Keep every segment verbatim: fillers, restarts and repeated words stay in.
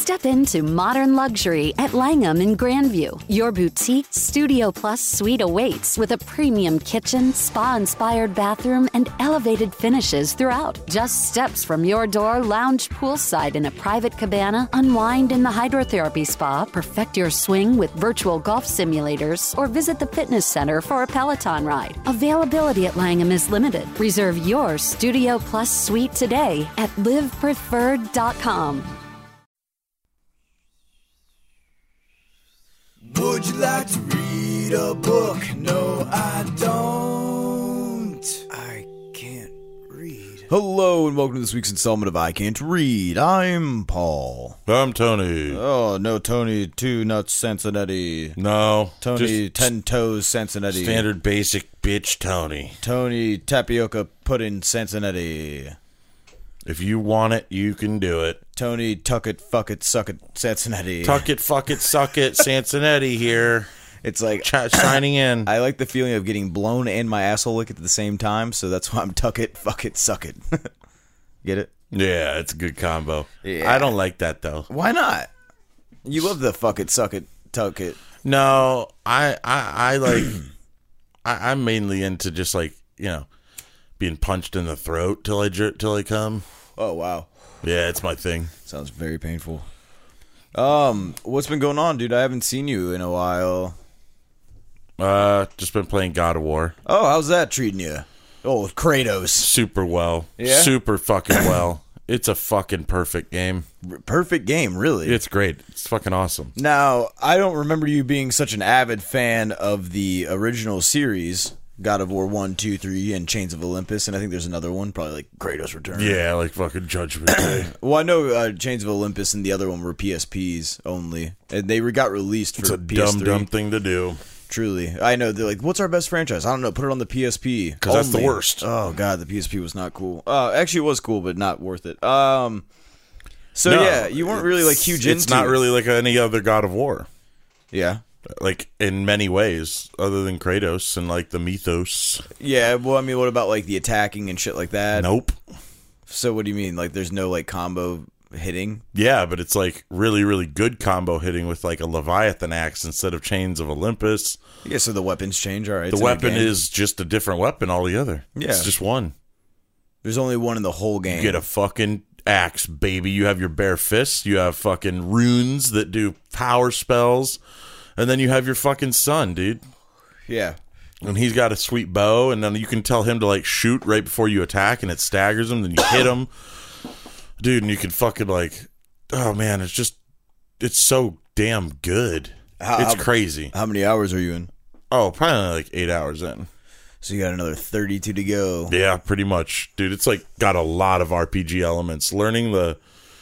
Step into modern luxury at Langham in Grandview. Your boutique Studio Plus suite awaits with a premium kitchen, spa-inspired bathroom, and elevated finishes throughout. Just steps from your door, lounge poolside in a private cabana, unwind in the hydrotherapy spa, perfect your swing with virtual golf simulators, or visit the fitness center for a Peloton ride. Availability at Langham is limited. Reserve your Studio Plus suite today at live preferred dot com. Would you like to read a book? No, I don't. I can't read. Hello and welcome to this week's installment of I Can't Read. I'm Paul. I'm Tony. Oh, no, Tony, two nuts Cincinnati. No. Tony, just ten toes Cincinnati. standard basic bitch Tony. Tony, tapioca pudding Cincinnati. If you want it, you can do it. Tony, tuck it, fuck it, suck it, Cincinnati. Tuck it, fuck it, suck it, Cincinnati here. It's like Ch- signing in. I like the feeling of getting blown and my asshole licked at the same time, so that's why I'm tuck it, fuck it, suck it. Get it? Yeah, it's a good combo. Yeah. I don't like that though. Why not? You love the fuck it, suck it, tuck it. No, I I, I like. I, I'm mainly into just like you know, being punched in the throat till I jer- till I come. Oh wow. Yeah, it's my thing. Sounds very painful. Um, what's been going on, dude? I haven't seen you in a while. Uh, just been playing God of War. Oh, how's that treating you? Oh, Kratos. Super well. Yeah? Super fucking well. It's a fucking perfect game. R- perfect game, really. It's great. It's fucking awesome. Now, I don't remember you being such an avid fan of the original series, God of War one, two, three, and Chains of Olympus, and I think there's another one, probably like Kratos Return. Yeah, like fucking Judgment Day. Well, I know uh, Chains of Olympus and the other one were P S Ps only, and they re- got released for It's a P S three. dumb, dumb thing to do. Truly. I know, they're like, what's our best franchise? I don't know, put it on the P S P. Because that's the only. worst. Oh, God, the P S P was not cool. Uh, actually, it was cool, but not worth it. Um, So, No, yeah, you weren't really, like, huge It's into not it. really like any other God of War. Yeah. Like, in many ways, other than Kratos and, like, the mythos. Yeah, well, I mean, what about, like, the attacking and shit like that? Nope. So what do you mean? Like, there's no, like, combo hitting? Yeah, but it's, like, really, really good combo hitting with, like, a Leviathan axe instead of Chains of Olympus. Yeah, so the weapons change, all right. The weapon is just a different weapon altogether. Yeah. It's just one. There's only one in the whole game. You get a fucking axe, baby. You have your bare fists. You have fucking runes that do power spells. And then you have your fucking son, dude. Yeah. And he's got a sweet bow. And then you can tell him to, like, shoot right before you attack. And it staggers him. Then you hit him. Dude, and you can fucking, like... Oh, man, it's just... It's so damn good. How, it's how, crazy. How many hours are you in? Oh, probably only like eight hours in. So you got another thirty-two to go. Yeah, pretty much. Dude, it's like got a lot of R P G elements. Learning the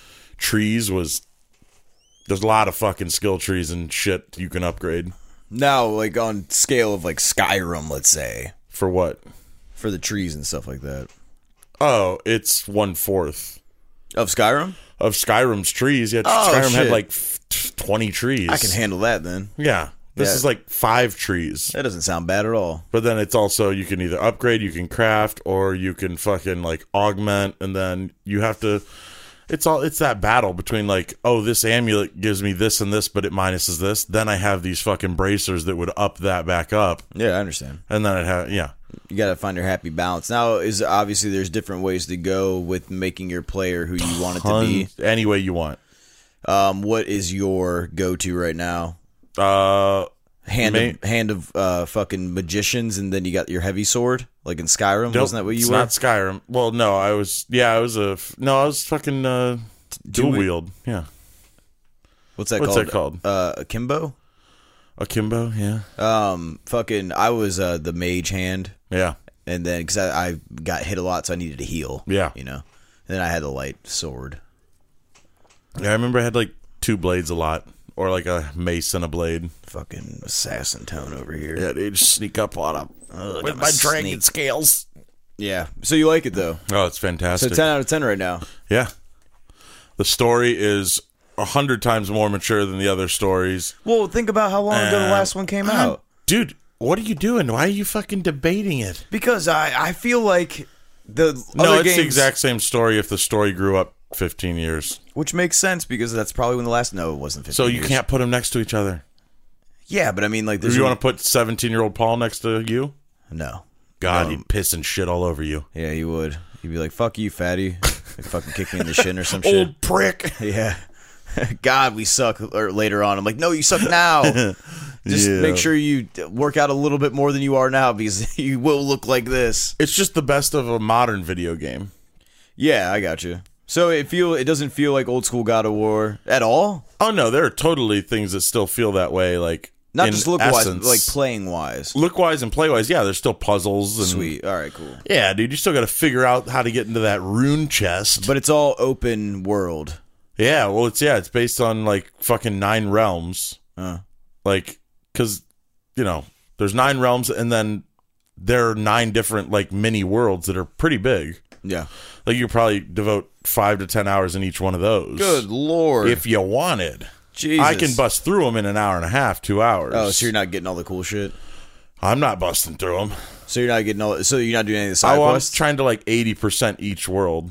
trees was... There's a lot of fucking skill trees and shit you can upgrade. Now, like, on scale of, like, Skyrim, let's say. For what? For the trees and stuff like that. Oh, it's one-fourth. Of Skyrim? Of Skyrim's trees. Yeah, Oh, Skyrim shit. had like twenty trees. I can handle that, then. Yeah. This Yeah. is like five trees. That doesn't sound bad at all. But then it's also, you can either upgrade, you can craft, or you can fucking like augment, and then you have to... It's all it's that battle between like, oh, this amulet gives me this and this, but it minuses this. Then I have these fucking bracers that would up that back up. Yeah, I understand. And then it have yeah. You got to find your happy balance. Now, is obviously there's different ways to go with making your player who you want it to be. Any way you want. Um, what is your go-to right now? Uh, Hand May- of, hand of uh, fucking magicians, and then you got your heavy sword, like in Skyrim. Nope, Wasn't that what you it's were? not Skyrim. Well, no, I was. Yeah, I was a. No, I was fucking uh, dual Do it- wield. Yeah. What's that What's called? that called? Uh, akimbo. Akimbo. Yeah. Um, fucking. I was uh, the mage hand, Yeah. and then because I, I got hit a lot, so I needed to heal. Yeah. you know. And then I had the light sword. Yeah. I remember I had like two blades a lot, or like a mace and a blade. Fucking assassin tone over here. Yeah, dude, just sneak up on them Ugh, with I'm my a dragon snake. scales. Yeah. So you like it though? Oh, it's So fantastic. ten out of ten right now. Yeah. The story is a hundred times more mature than the other stories. Well, think about how long ago the Uh, last one came out. Dude, what are you doing? Why are you fucking debating it? Because I, I feel like the No, other it's games, the exact same story if the story grew up fifteen years. Which makes sense because that's probably when the last no it wasn't fifteen So you years. can't put them next to each other. Yeah, but I mean, like, Do there's you a- want to put seventeen-year-old Paul next to you? no. God, Um, he'd piss and shit all over you. Yeah, he would. He'd be like, "Fuck you, fatty." Like, fucking kick me in the shin or some shit. Old prick. Yeah. God, we suck. Or later on, I'm like, no, you suck now. Just Yeah. make sure you work out a little bit more than you are now because you will look like this. It's just the best of a modern video game. Yeah, I got you. So it feel it doesn't feel like old school God of War at all. Oh no, there are totally things that still feel that way. Like Not in just look wise, essence. but like playing wise. Look wise and play wise. Yeah, there's still puzzles and Sweet. All right, cool. Yeah, dude, you still got to figure out how to get into that rune chest. But it's all open world. Yeah, well, it's yeah, it's based on like fucking nine realms. Uh. Like, because you know, there's nine realms, and then there are nine different like mini worlds that are pretty big. Yeah. Like you could probably devote five to ten hours in each one of those. Good lord. If you wanted, Jesus. I can bust through them in an hour and a half, two hours. Oh, so you're not getting all the cool shit. I'm not busting through them. So you're not getting all. So you're not doing any of the side I was quests. trying to like eighty percent each world.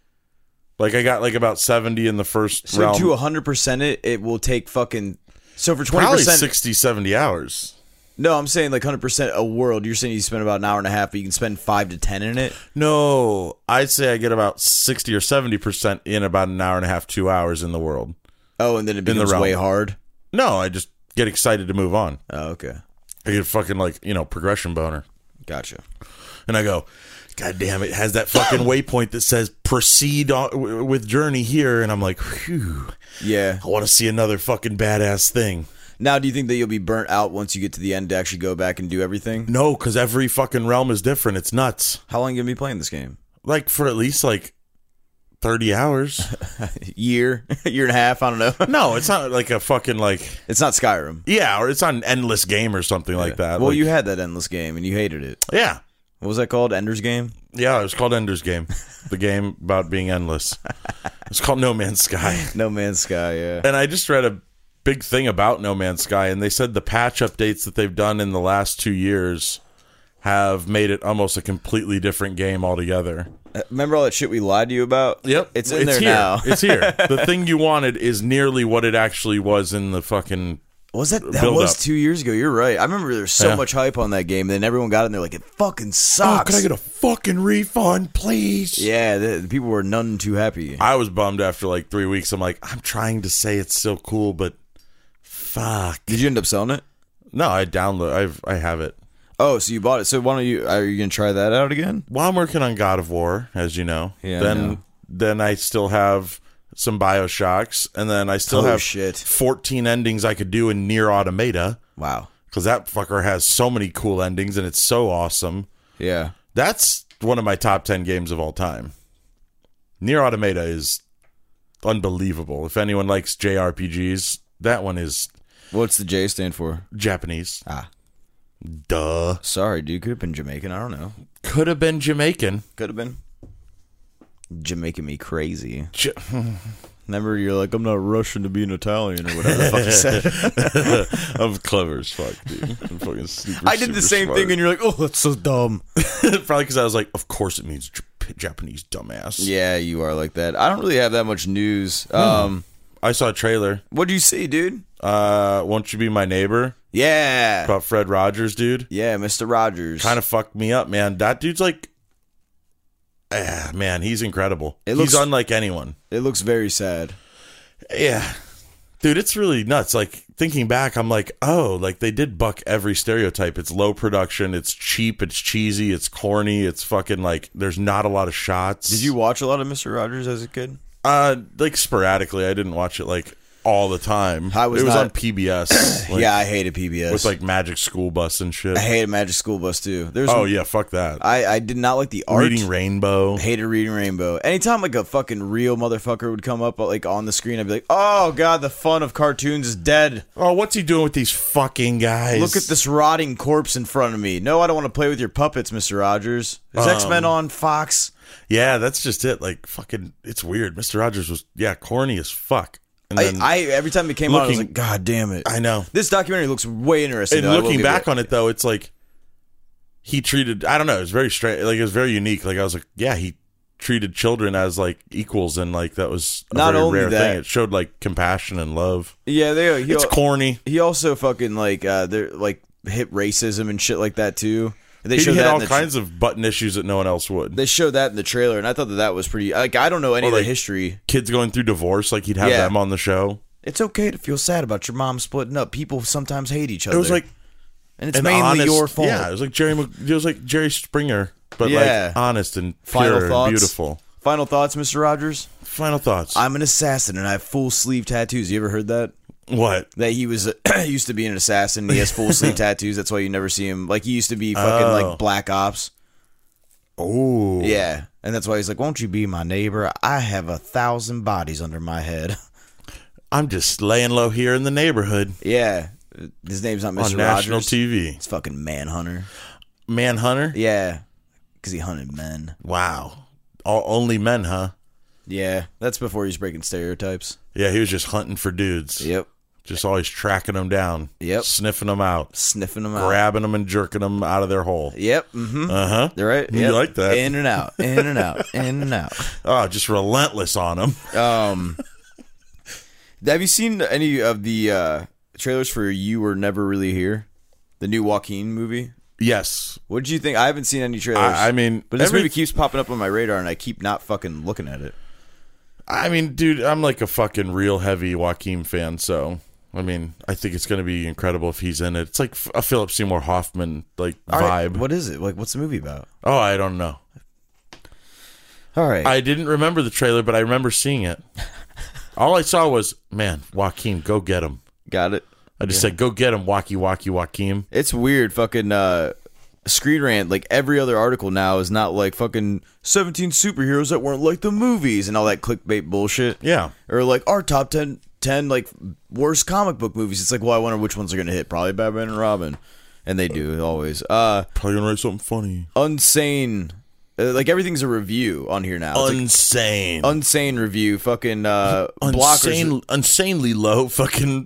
Like I got like about seventy in the first So realm. to one hundred percent it, it will take fucking. So for twenty Probably percent. sixty, seventy hours. No, I'm saying like one hundred percent a world. You're saying you spend about an hour and a half, but you can spend five to ten in it. No, I'd say I get about sixty or seventy percent in about an hour and a half, two hours in the world. Oh, and then it the becomes realm. way hard. No, I just get excited to move on. Oh, okay. I get fucking like, you know, progression boner. Gotcha. And I go, God damn, it has that fucking waypoint that says proceed on, w- with journey here. And I'm like, phew, Yeah. I want to see another fucking badass thing. Now, do you think that you'll be burnt out once you get to the end to actually go back and do everything? No, because every fucking realm is different. It's nuts. How long are you going to be playing this game? Like for at least like thirty hours. Year? Year and a half? I don't know. No, it's not like a fucking like, It's not Skyrim. yeah, or it's not an endless game or something like that. Well, Like, you had that endless game and you hated it. yeah. What was that called? Ender's Game? Yeah, it was called Ender's Game. The game about being endless. It's called No Man's Sky. No Man's Sky, yeah. And I just read a big thing about No Man's Sky, and they said the patch updates that they've done in the last two years have made it almost a completely different game altogether. Uh, Remember all that shit we lied to you about? It's in there here. now. It's here. The thing you wanted is nearly what it actually was in the fucking... Was that that build was up. two years ago? You're right. I remember there was so Yeah. much hype on that game, and then everyone got it and they're like, it fucking Oh, sucks. can I get a fucking refund, please? Yeah, the, the people were none too happy. I was bummed after like three weeks. I'm like, I'm trying to say it's so cool, but fuck. Did you end up selling it? No, I download. I've I have it. Oh, so you bought it. So why don't you? Are you gonna try that out again? While I'm working on God of War, as you know, Yeah, I then know. then I still have some BioShocks, and then I still Oh, have shit. fourteen endings I could do in Nier Automata Wow. because that fucker has so many cool endings and it's so awesome. Yeah. That's one of my top ten games of all time. Nier Automata is unbelievable. If anyone likes J R P Gs, that one is What's the J stand for? Japanese. Ah, Duh. sorry, dude. Could have been Jamaican. I don't know. Could have been Jamaican. Could have been. Jamaican me crazy. J- Remember, you're like, I'm not Russian to be an Italian or whatever the fuck you said. I'm clever as fuck, dude. I'm fucking super, I did the super same smart. thing, and you're like, oh, that's so dumb. Probably because I was like, of course it means J- Japanese dumbass. Yeah, you are like that. I don't really have that much news. Um, I saw a trailer. What do you see, dude? Uh, Won't You Be My Neighbor? Yeah. About Fred Rogers, dude. Yeah, Mister Rogers. Kind of fucked me up, man. That dude's like, ah, man, he's incredible. It looks- he's unlike anyone. It looks very sad. Yeah. Dude, it's really nuts. Like, thinking back, I'm like, oh, like, they did buck every stereotype. It's low production, it's cheap, it's cheesy, it's corny, it's fucking, like, there's not a lot of shots. Did you watch a lot of Mister Rogers as a kid? Uh, like, sporadically. I didn't watch it, like, all the time. I was it was not- on P B S. like, Yeah, I hated P B S. With, like, Magic School Bus and shit. I hated Magic School Bus too. There's Oh, yeah, fuck that. I, I did not like the art. Reading Rainbow. Hated Reading Rainbow. Anytime like a fucking real motherfucker would come up like on the screen, I'd be like, oh god, the fun of cartoons is dead. Oh, what's he doing with these fucking guys? Look at this rotting corpse in front of me. No, I don't want to play with your puppets, Mister Rogers. Is Um, X-Men on Fox? Yeah, that's just it. Like, fucking, it's weird. Mister Rogers was, yeah, corny as fuck. And I, then, I every time it came out, I was looking- like, God damn it! I know. This documentary looks way interesting. And though, I will looking give back it. on it, though, it's like, he treated, I don't know, it was very strange. Like, it was very unique. Like, I was like, yeah, he treated children as like equals, and like that was a Not very only rare that- thing. It showed like compassion and love. Yeah, they. He, It's corny. he also fucking like uh, they're like hit racism and shit like that too. They He showed hit that all in the tra- kinds of button issues that no one else would. They showed that in the trailer, and I thought that that was pretty. Like, I don't know any Or, of the like, history. Kids going through divorce, like he'd have Yeah. them on the show. It's okay to feel sad about your mom splitting up. People sometimes hate each other. It was like and it's an mainly honest- your fault. Yeah, it was like Jerry. Mc- It was like Jerry Springer, but Yeah. like honest and Final pure and thoughts? beautiful. Final thoughts, Mister Rogers? Final thoughts. I'm an assassin, and I have full sleeve tattoos. You ever heard that? what? That he was used to be an assassin. And he has full sleeve tattoos. That's why you never see him. Like he used to be fucking Oh. like Black Ops. Oh, Yeah, and that's why he's like, "Won't you be my neighbor? I have a thousand bodies under my head." I'm just laying low here in the neighborhood Yeah, his name's not Mister on national Rogers. T V. It's fucking Manhunter. Manhunter. Yeah, because he hunted men. Wow, all, only men, huh? Yeah, that's before he's breaking stereotypes. Yeah, he was just hunting for dudes. Yep, Just always tracking them down. Yep. Sniffing them out, sniffing them out. grabbing them and jerking them out of their hole. Yep. Mm-hmm. Uh huh. They're right. You Yep. like that? In and out. In and out. In and out. Oh, just relentless on them. Um, have you seen any of the uh, trailers for You Were Never Really Here, the new Joaquin movie? Yes. What did you think? I haven't seen any trailers. I, I mean, but this every- movie keeps popping up on my radar, and I keep not fucking looking at it. I mean, dude, I'm like a fucking real heavy Joaquin fan, so I mean, I think it's going to be incredible if he's in it. It's like a Philip Seymour Hoffman like All right, vibe. what is it? Like, what's the movie about? Oh, I don't know. All right. I didn't remember the trailer, but I remember seeing it. All I saw was, man, Joaquin, go get him. Got it. I just said, go get him, Wacky Wacky Joaquin. It's weird. Fucking uh, Screen Rant, like every other article now is not like fucking seventeen superheroes that weren't like the movies and all that clickbait bullshit. Yeah. Or like our top ten, ten like worst comic book movies. It's like, well, I wonder which ones are going to hit. Probably Batman and Robin. And they do, always. Uh, Probably going to write something funny. Unsane. Uh, like everything's a review on here now. It's like Insane. Unsane review. Fucking uh, Insane, blockers. insanely low fucking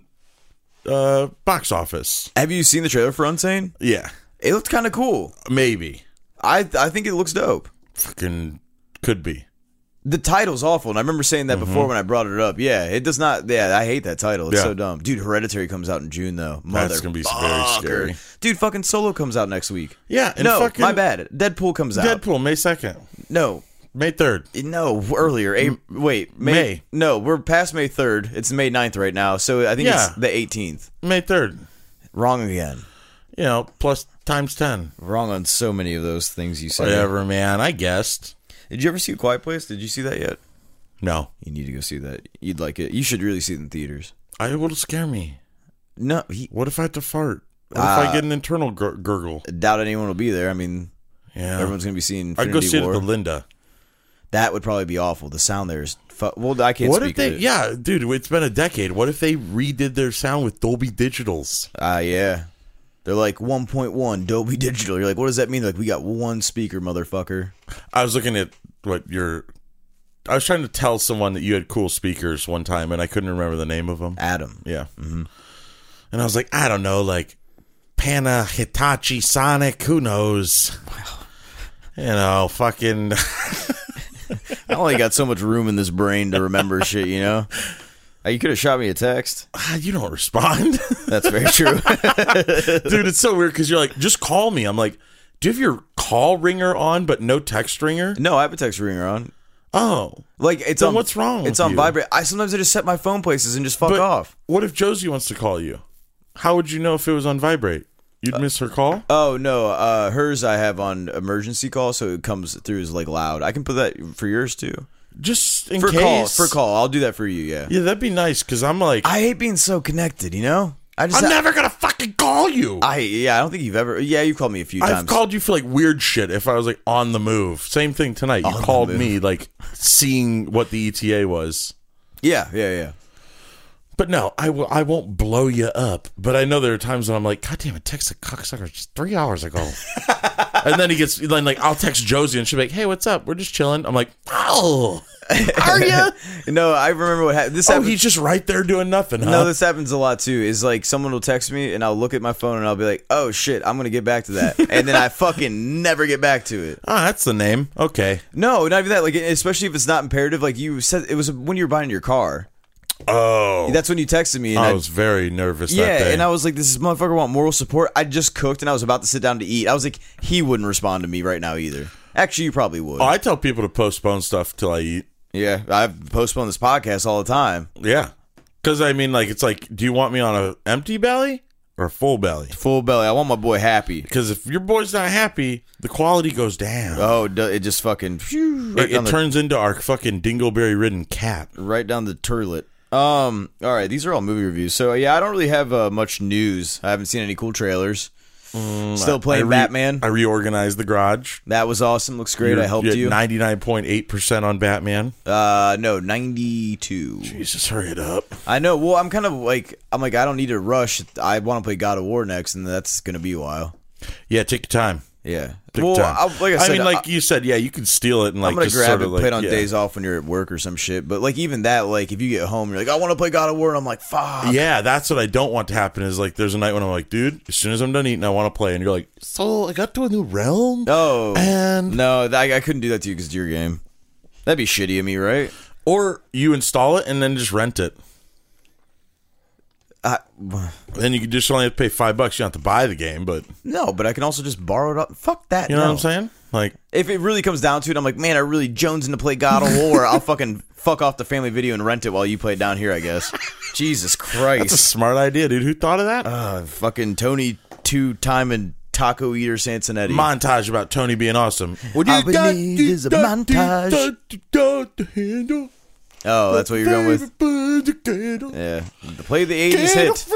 uh, box office. Have you seen the trailer for Unsane? Yeah. It looked kind of cool. Maybe. I I think it looks dope. Fucking could be. The title's awful, and I remember saying that before when I brought it up. Yeah, it does not. Yeah, I hate that title. It's Yeah. so dumb. Dude, Hereditary comes out in June though. That's gonna be very Motherfucker. scary. Dude, fucking Solo comes out next week. Yeah, and no, fucking my bad. Deadpool comes out. Deadpool, May second. No, May third. no, earlier. A- wait, May, May. No, we're past May third. It's May ninth right now, so I think Yeah. it's the eighteenth. May third. Wrong again. You know, plus times ten. Wrong on so many of those things you said. Whatever, man. I guessed. Did you ever see A Quiet Place? Did you see that yet? No. You need to go see that. You'd like it. You should really see it in theaters. I it will scare me. No, he, What if I have to fart? What if Uh, I get an internal gur- gurgle? doubt anyone will be there. I mean, Yeah. everyone's gonna be seeing I'd Infinity go see War. it at the Linda. That would probably be awful. The sound there is fu- well. I can't What speak. if they? of it. Yeah, dude, it's been a decade. What if they redid their sound with Dolby Digitals? Ah, yeah. They're like one point one Dolby Digital. You're like, what does that mean? Like, we got one speaker, motherfucker. I was looking at what your. I was trying to tell someone that you had cool speakers one time, and I couldn't remember the name of them. Adam. Yeah. Mm-hmm. And I was like, I don't know, like Pana, Hitachi, Sonic, who knows? You know, fucking. I only got so much room in this brain to remember shit. You know. Uh, You could have shot me a text. Ah, you don't respond. That's very true. Dude, it's so weird because you're like, just call me. I'm like, do you have your call ringer on but no text ringer? No, I have a text ringer on. Oh. Like it's Then on. what's wrong It's with on you? vibrate. I sometimes I just set my phone places and just fuck But off. what if Josie wants to call you? How would you know if it was on vibrate? You'd miss her call? Oh no, uh, hers I have on emergency call, so it comes through as like loud. I can put that for yours too. Just in For case. call, for call, I'll do that for you. Yeah. Yeah, that'd be nice because I'm like, I hate being so connected. You know, I just I'm never going to fucking call you. I yeah, I don't think you've ever. Yeah, you've called me a few I've times. called you for like weird shit if I was like on the move. Same thing tonight. You On the called move. me like seeing what the E T A was. Yeah, yeah, yeah. But no, I will. I won't blow you up. But I know there are times when I'm like, God damn it, text a cocksucker just three hours ago. And then he gets, then like, I'll text Josie and she'll be like, hey, what's up? We're just chilling. I'm like, oh, are you? No, I remember what happened. This Oh, happened- he's just right there doing nothing, huh? No, this happens a lot too. Is like someone will text me and I'll look at my phone and I'll be like, "Oh shit, I'm gonna get back to that," and then I fucking never get back to it. Ah, that's the name. Okay. No, not even that. Like, especially if it's not imperative. Like you said, it was when you were buying your car. Oh. That's when you texted me. And I I was very nervous that yeah, day. and I was like, "This motherfucker want moral support." I just cooked and I was about to sit down to eat. I was like, he wouldn't respond to me right now either. Actually, you probably would. Oh, I tell people to postpone stuff till I eat. Yeah, I've postponed this podcast all the time. Yeah. Because, I mean, like, it's like, do you want me on a empty belly or a full belly? Full belly. I want my boy happy. Because if your boy's not happy, the quality goes down. Oh, it just fucking phew, right it down it the turns into our fucking dingleberry-ridden cat. right down the turlet. Um. All right, these are all movie reviews. So yeah, I don't really have uh, much news. I haven't seen any cool trailers. Still playing I re- Batman. I reorganized the garage. That was awesome. Looks great. You're- I helped you're at you. ninety-nine point eight percent on Batman. Uh, no, ninety-two. Jesus, hurry it up. I know. Well, I'm kind of like I'm like I don't need to rush. I want to play God of War next, and that's gonna be a while. Yeah, take your time. Yeah. Take well, your time. I, like I said, mean, like I, you said, yeah, you can steal it and like I'm gonna just grab sort it, of like play it on yeah. days off when you're at work or some shit. But like even that, like if you get home, you're like, I want to play God of War, and I'm like, fuck. Yeah, that's what I don't want to happen. Is like there's a night when I'm like, dude, as soon as I'm done eating, I want to play, and you're like, so I got to a new realm. Oh. And No, I, I couldn't do that to you because it's your game. That'd be shitty of me, right? or you install it and then just rent it. I, Then you can just only have to pay five bucks. You don't have to buy the game, but no, but I can also just borrow it up. Fuck that. you know no. what I'm saying? Like, If it really comes down to it, I'm like, man, I really jonesing to play God of War. I'll fucking fuck off the family video and rent it while you play it down here, I guess. Jesus that's a Christ. smart idea, dude. Who thought of that? Uh, fucking Tony two-time and taco eater Sansonetti. Montage about Tony being awesome. What All we need is a montage. Oh, that's what you're going with? Yeah. Play the eighties hit.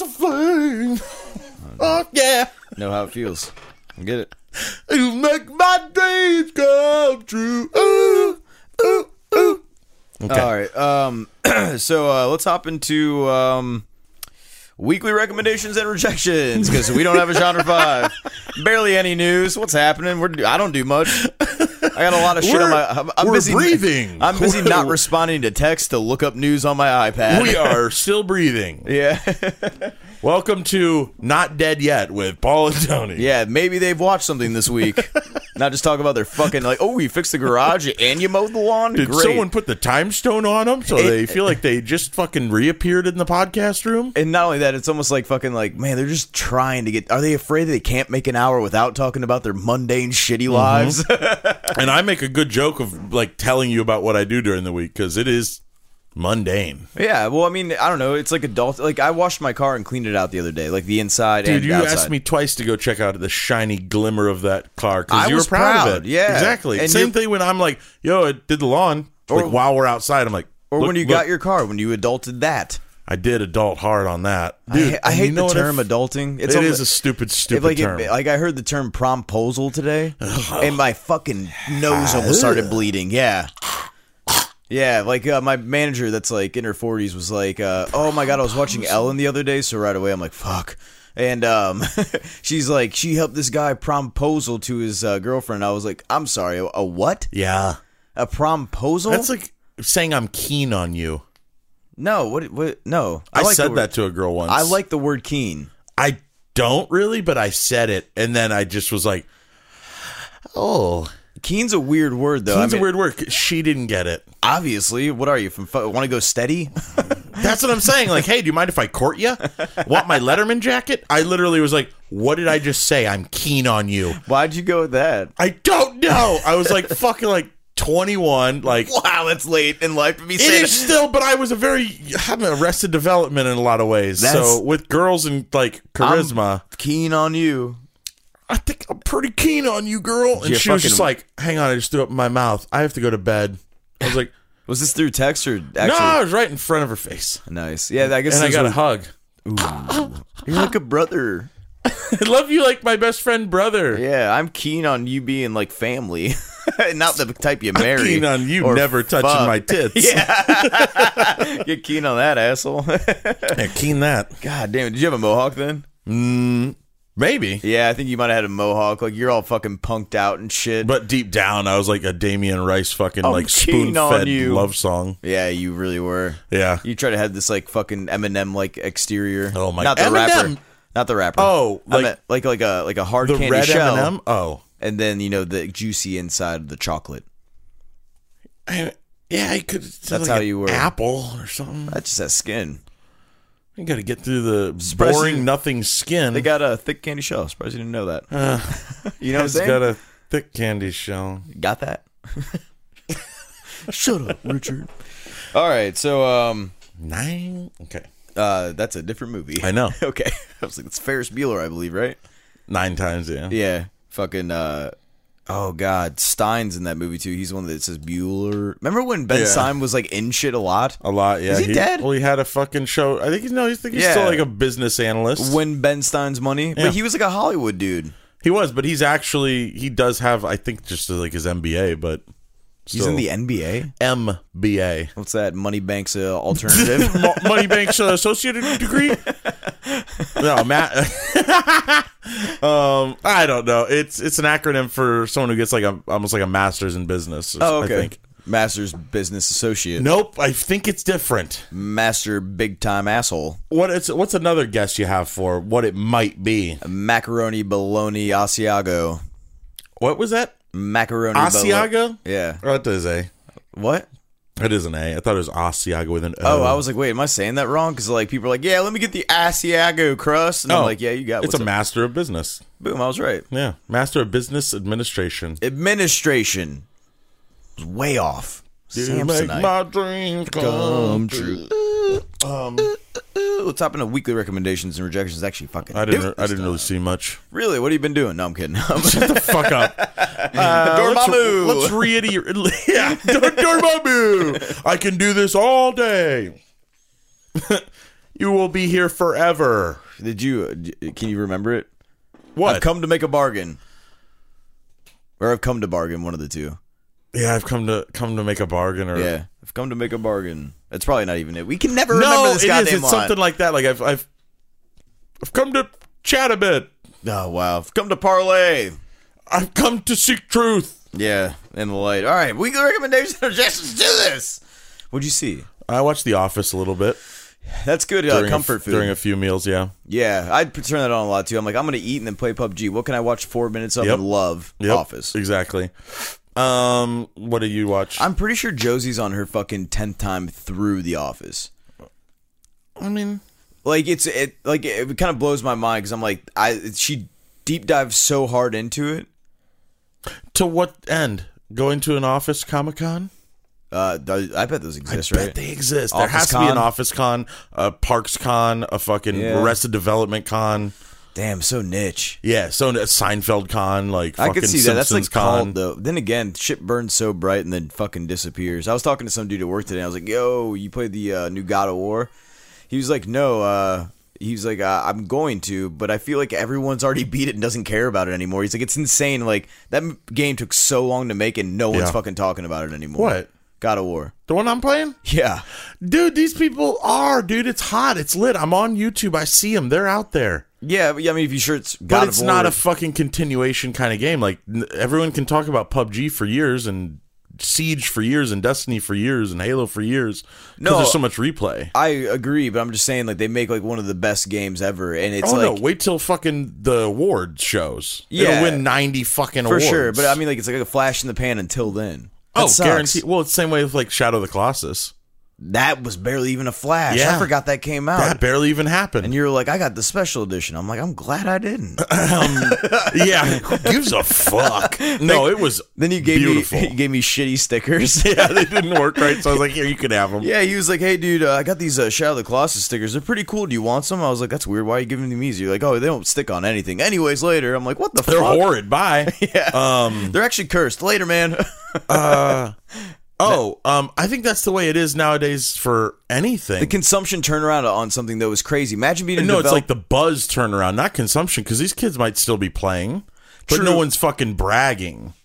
Oh, yeah. Know how it feels. I get it. You make my dreams come true. Ooh, ooh, ooh. Okay. All right. Um, so uh, let's hop into um, weekly recommendations and rejections because we don't have a genre five. Barely any news. What's happening? We're, I don't do much. I got a lot of shit on We're- my. I'm, I'm we're busy breathing. I'm busy not responding to text to look up news on my iPad. We are still breathing. Yeah. Welcome to Not Dead Yet with Paul and Tony. Yeah. Maybe they've watched something this week. Not just talk about their fucking like. Oh, you fixed the garage and you mowed the lawn. Did Great. someone put the time stone on them so It- they feel like they just fucking reappeared in the podcast room? And not only that, it's almost like fucking like, man, they're just trying to get. Are they afraid that they can't make an hour without talking about their mundane, shitty lives? And I make a good joke of like telling you about what I do during the week because it is mundane. Yeah, well, I mean, I don't know. It's like adult. Like I washed my car and cleaned it out the other day, like the inside Dude, and you outside. asked me twice to go check out the shiny glimmer of that car because I you were was proud, proud, of it. yeah. Exactly. And Same you're- thing when I'm like, yo, it did the lawn. Or- like while we're outside, I'm like, or look, when you look. got your car, when you adulted that. I did adult hard on that. Dude, I, I and hate you know the what term if- adulting. It's It's it almo- is a stupid, If, stupid like, term. it, like I heard the term promposal today, and my fucking nose almost started bleeding. Yeah, yeah. Like uh, my manager, that's like in her forties, was like, uh, "Oh my god, I was watching Ellen the other day." So right away, I'm like, "Fuck." And um, she's like, she helped this guy promposal to his uh, girlfriend. I was like, I'm sorry, a, a what? yeah. A promposal? That's like saying I'm keen on you. no. What? What? No. I, like the said word- that to a girl once. I like the word keen. I don't really, but I said it, and then I just was like, "Oh, Keen's a weird word, though. Keen's I mean, a weird word." She didn't get it. obviously, what are you from? Want to go steady? That's what I'm saying. Like, hey, do you mind if I court you? Want my Letterman jacket? I literally was like, "What did I just say? I'm keen on you." Why'd you go with that? I don't know. I was like fucking like twenty-one. Like, Wow, that's late in life to be it saying. is still, but I was a very I'm Arrested Development in a lot of ways. That's- So with girls and like charisma, Keen on you. I think I'm pretty keen on you, girl. And you she was fucking- just like, "Hang on, I just threw up in my mouth. I have to go to bed." I was like, Was this through text or actually? "No, I was right in front of her face." Nice. Yeah, I guess. And I those got a were- hug. You're like a brother. I love you like my best friend brother. Yeah, I'm keen on you being like family. Not the type you marry. I'm keen on you or never touching fuck. my tits. Yeah. Get keen on that, asshole. Yeah, keen that. God damn it. Did you have a mohawk then? Mm, maybe. Yeah, I think you might have had a mohawk. Like, you're all fucking punked out and shit. But deep down, I was like a Damien Rice fucking I'm like keen on spoon-fed you. love song. Yeah, you really were. Yeah. You tried to have this, like, fucking Eminem-like exterior. Oh, my- Not the Eminem? rapper. Not the rapper. Oh, I like- meant like like a like a hard The candy red shell. M and M? Oh. And then, you know, the juicy inside of the chocolate. I, yeah, I could. That's like how an you were. Apple or something. That just has skin. You got to get through the Surprised boring you- nothing skin. They got a thick candy shell. Surprised you didn't know that. Uh, you know what I'm it's saying? got a thick candy shell. Got that? Shut up, Richard. All right, so um, Nine. Okay. uh, that's a different movie. I know. Okay, I was like, it's Ferris Bueller, I believe, right? Nine times, yeah. Yeah, fucking. Uh, oh God, Stein's in that movie too. He's the one that says Bueller. Remember when Ben Yeah. Stein was like in shit a lot? A lot, yeah. Is he dead? Well, he had a fucking show. I think he's no. I think he's Yeah. still like a business analyst. When Ben Stein's money, Yeah. but he was like a Hollywood dude. He was, but he's actually he does have. I think just like his M B A, but He's still. in the N B A. M B A. What's that? Moneybank's uh, alternative. Mo- Moneybank's uh, associated degree. No, Matt. um, I don't know. It's it's an acronym for someone who gets like a almost like a master's in business. Oh, okay. I think. Master's business associate. Nope, I think it's different. Master big time asshole. What it's what's another guess you have for what it might be? Macaroni bologna Asiago. What was that? Macaroni bolo- Asiago? Yeah. Oh, that is a. What? It is an A. I thought it was Asiago with an Oh, O. I was like, wait, am I saying that wrong? Because like people are like, yeah, let me get the Asiago crust, and I'm like, yeah, you got. It's what's a up? master of business. Boom, I was right. Yeah, master of business administration. Administration was way off. You make Samsonite. my dreams come, Come true. Um, Ooh, what's happened to weekly recommendations and rejections? Actually, fucking. I didn't. doing I didn't stuff. really see much. Really, what have you been doing? No, I'm kidding. Shut the fuck up. Uh, Dormammu. Let's, let's reiterate. Yeah, Dor- Dormammu. I can do this all day. You will be here forever. Did you? Can you remember it? What? I've come to make a bargain, or I've come to bargain. One of the two. Yeah, I've come to come to make a bargain. Or Yeah, I've come to make a bargain. That's probably not even it. We can never no, remember this it goddamn is. It's line. something like that. Like I've I've I've come to chat a bit. Oh wow, I've come to parlay. I've come to seek truth. Yeah, in the light. All right, weekly recommendations and rejections. Do this. What'd you see? I watched The Office a little bit. That's good uh, during comfort a, food. during a few meals. Yeah. Yeah, I turn that on a lot too. I'm like, I'm gonna eat and then play P U B G. What can I watch four minutes of Yep. and love? Yep. Office. Exactly. Um, what did you watch? I'm pretty sure Josie's on her fucking tenth time through The Office. I mean, Like it's it like it kind of blows my mind because I'm like I she deep dives so hard into it. to what end? Going to an office Comic Con? Uh, th- I bet those I exist, bet right? they exist. there Office has to be an Con? Office Con, a Parks Con, a fucking Yeah. Arrested Development Con. Damn, so niche. Yeah, so a Seinfeld Con, like I fucking could see that. That's Simpsons like Con. called though. Then again, shit burns so bright and then fucking disappears. I was talking to some dude at work today. I was like, "Yo, you played the uh, new God of War?" He was like, "No." Uh, he was like, uh, "I'm going to, but I feel like everyone's already beat it and doesn't care about it anymore." He's like, "It's insane. Like that m- game took so long to make and no one's Yeah. fucking talking about it anymore." What? God of War? The one I'm playing? Yeah. Dude, these people are, dude. It's hot. It's lit. I'm on YouTube. I see them. They're out there. Yeah, but, yeah, I mean, if you sure it's God But of it's War, not a fucking continuation kind of game. Like, n- everyone can talk about P U B G for years and Siege for years and Destiny for years and Halo for years because No. there's so much replay. I agree, but I'm just saying, like, they make like one of the best games ever, and it's oh like no! Wait till fucking the awards shows. Yeah. It'll win ninety fucking for awards sure. But I mean, like, it's like a flash in the pan until then. That oh, sucks. guarantee. Well, it's the same way with like Shadow of the Colossus. That was barely even a flash. Yeah. I forgot that came out. That barely even happened. And you're like, I got the special edition. I'm like, I'm glad I didn't. yeah, who gives a fuck? No, it was. Then you gave beautiful. me, you gave me shitty stickers. yeah, they didn't work right. So I was like, here, you can have them. Yeah, he was like, hey, dude, uh, I got these uh, Shadow of the Colossus stickers. They're pretty cool. Do you want some? I was like, that's weird. Why are you giving them these? You're like, oh, they don't stick on anything. Anyways, later. I'm like, what the They're fuck? horrid. Bye. Yeah. Um. They're actually cursed. Later, man. Uh. Oh. Um. I think that's the way it is nowadays for anything. The consumption turnaround on something that was crazy. Imagine being a no, develop- it's like the buzz turnaround, not consumption, because these kids might still be playing, but True. no one's fucking bragging.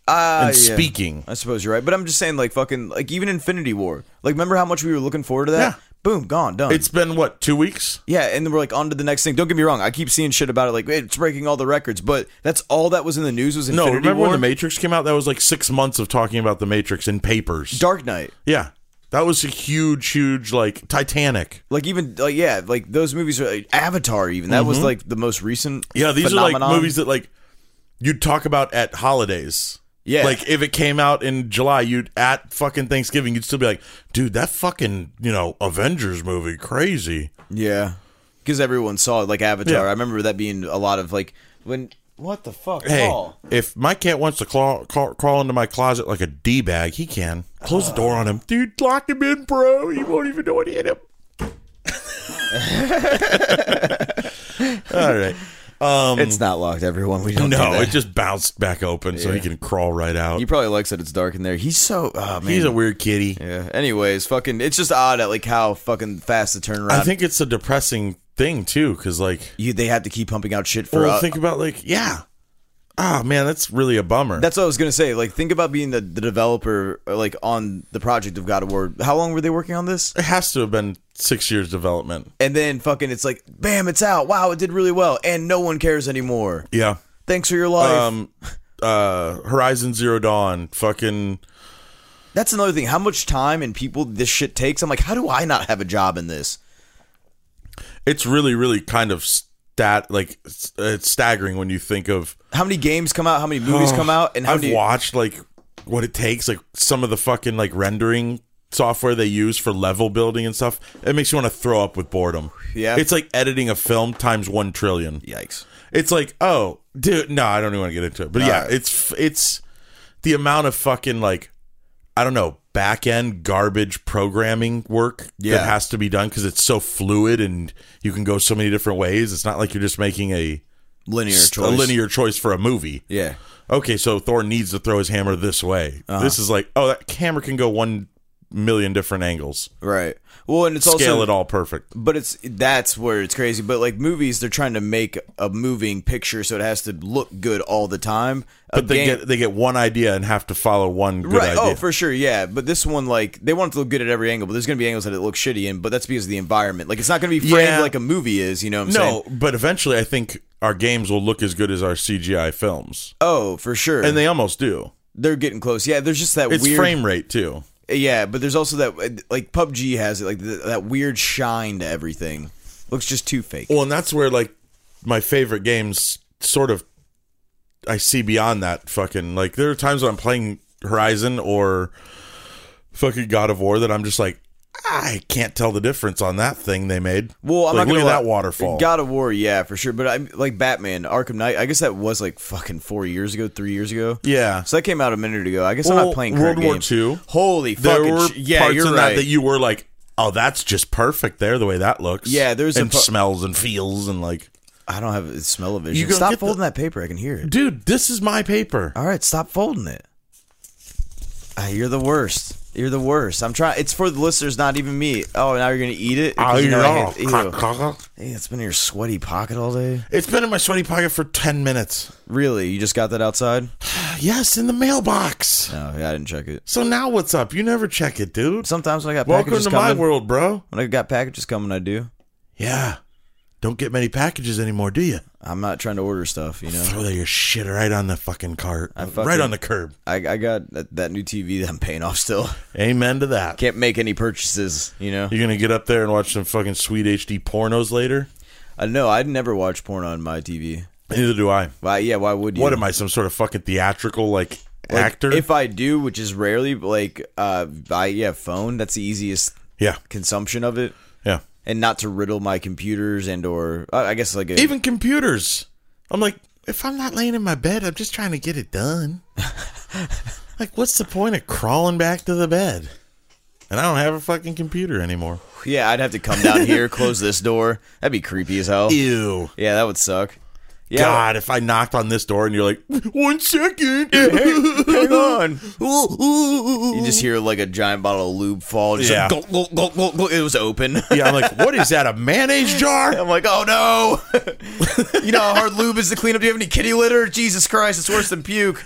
Uh, and yeah. speaking. I suppose you're right, but I'm just saying, like fucking, like even Infinity War. Like, remember how much we were looking forward to that? Yeah. Boom, gone, done. It's been what, two weeks? Yeah, and then we're like on to the next thing. Don't get me wrong, I keep seeing shit about it, like it's breaking all the records, but that's all that was in the news was Infinity No, remember War. when The Matrix came out? That was like six months of talking about The Matrix in papers. Dark Knight. Yeah. That was a huge, huge, like, Titanic. Like even like yeah, like those movies are like, Avatar. Even that was like the most recent. Yeah, these phenomenon. are like movies that like you'd talk about at holidays. Yeah. Like if it came out in July, you'd at fucking Thanksgiving, you'd still be like, dude, that fucking, you know, Avengers movie, crazy. Yeah, because everyone saw it, like Avatar. Yeah. I remember that being a lot of like when what the fuck. Hey, Paul? if my cat wants to claw, crawl, crawl into my closet like a D bag, he can. Close the door on him. Dude, lock him in, bro. He won't even know what hit him. All right. Um, It's not locked, everyone. We don't. no, do that. it just bounced back open so he can crawl right out. He probably likes that it's dark in there. He's so. Oh man. He's a weird kitty. Yeah. Anyways, fucking. It's just odd at like how fucking fast the turnaround. I think it's a depressing thing too, because like, you they have to keep pumping out shit for. well, uh, think about like, yeah. Ah, man, that's really a bummer. That's what I was gonna say. Like, think about being the, the developer, like on the project of God of War. How long were they working on this? It has to have been six years development. And then fucking, it's like, bam, it's out. Wow, it did really well, and no one cares anymore. Yeah. Thanks for your life. Um, uh, Horizon Zero Dawn, fucking. That's another thing. How much time and people this shit takes? I'm like, how do I not have a job in this? It's really, really kind of stat like it's, it's staggering when you think of How many games come out? How many movies come out? And how I've many? watched like what it takes, like some of the fucking like rendering software they use for level building and stuff. It makes you want to throw up with boredom. Yeah. It's like editing a film times one trillion. Yikes. It's like, oh, dude, no, I don't even want to get into it. But yeah, right. it's it's the amount of fucking like, I don't know, back end garbage programming work Yeah. that has to be done because it's so fluid and you can go so many different ways. It's not like you're just making a Linear st- choice. a linear choice for a movie. Yeah. Okay, so Thor needs to throw his hammer this way. Uh-huh. This is like, oh, that hammer can go one million different angles. Right. Well, and it's Scale also it all perfect. But it's that's where it's crazy. But like movies, they're trying to make a moving picture, so it has to look good all the time. A But they game- get they get one idea and have to follow one good right. idea. Oh, for sure. Yeah. But this one, like, they want it to look good at every angle, but there's going to be angles that it looks shitty in. But that's because of the environment. Like, it's not going to be framed Yeah. like a movie is. You know what I'm no, saying? but eventually I think our games will look as good as our C G I films. Oh, for sure. And they almost do. they're getting close. Yeah. There's just that It's weird frame rate too. Yeah, but there's also that like P U B G has it, like the, that weird shine to everything. Looks just too fake. Well, and that's where like my favorite games sort of I see beyond that fucking like there are times when I'm playing Horizon or fucking God of War that I'm just like I can't tell the difference on that thing they made. Well, I'm like, not look gonna at lie. that waterfall. God of War, yeah, for sure. But I like Batman, Arkham Knight. I guess that was like fucking four years ago, three years ago. Yeah. So that came out a minute ago. I guess I'm Well, not playing World current War games. Two. Holy There fucking were sh- yeah, parts you're in right. that that you were like, oh, that's just perfect there the way that looks. Yeah, there's a and pu- smells and feels and like, I don't have a smell of You vision. gonna Stop get the- folding that paper. I can hear it. dude, this is my paper. All right, stop folding it. Ah, you're the worst. You're the worst. I'm trying. It's for the listeners, not even me. Oh, now you're gonna eat it? Oh, 'Cause you know I yeah. hate- ew. Hey, it's been in your sweaty pocket all day. It's been in my sweaty pocket for ten minutes. Really? You just got that outside? Yes, in the mailbox. No, yeah, I didn't check it. So now what's up? You never check it, dude. Sometimes when I got Welcome packages to coming, my world, bro. when I got packages coming, I do. Yeah. Don't get many packages anymore, do you? I'm not trying to order stuff, you know. Throw your shit right on the fucking cart. I fucking- right on the curb. I, I got that, that new T V that I'm paying off still. Amen to that. Can't make any purchases, you know. You're going to get up there and watch some fucking sweet H D pornos later? I know. I'd never watch porn on my T V. Neither do I. Why? Yeah. Why would you? What am I, some sort of fucking theatrical, like, Like, actor? If I do, which is rarely, like, uh, I yeah, phone. That's the easiest yeah. consumption of it, Yeah. and not to riddle my computers and or uh, I guess like a, Even computers. I'm like, if I'm not laying in my bed, I'm just trying to get it done. Like, what's the point of crawling back to the bed? And I don't have a fucking computer anymore. yeah. I'd have to come down here, close this door. That'd be creepy as hell. Ew. Yeah, that would suck. Yeah. God, if I knocked on this door and you're like, one second. Hang on. You just hear like a giant bottle of lube fall. Just Yeah. like, gulp, gulp, gulp, gulp, gulp. It was open. Yeah, I'm like, what is that, a mayonnaise jar? I'm like, oh no. You know how hard lube is to clean up? Do you have any kitty litter? Jesus Christ, it's worse than puke.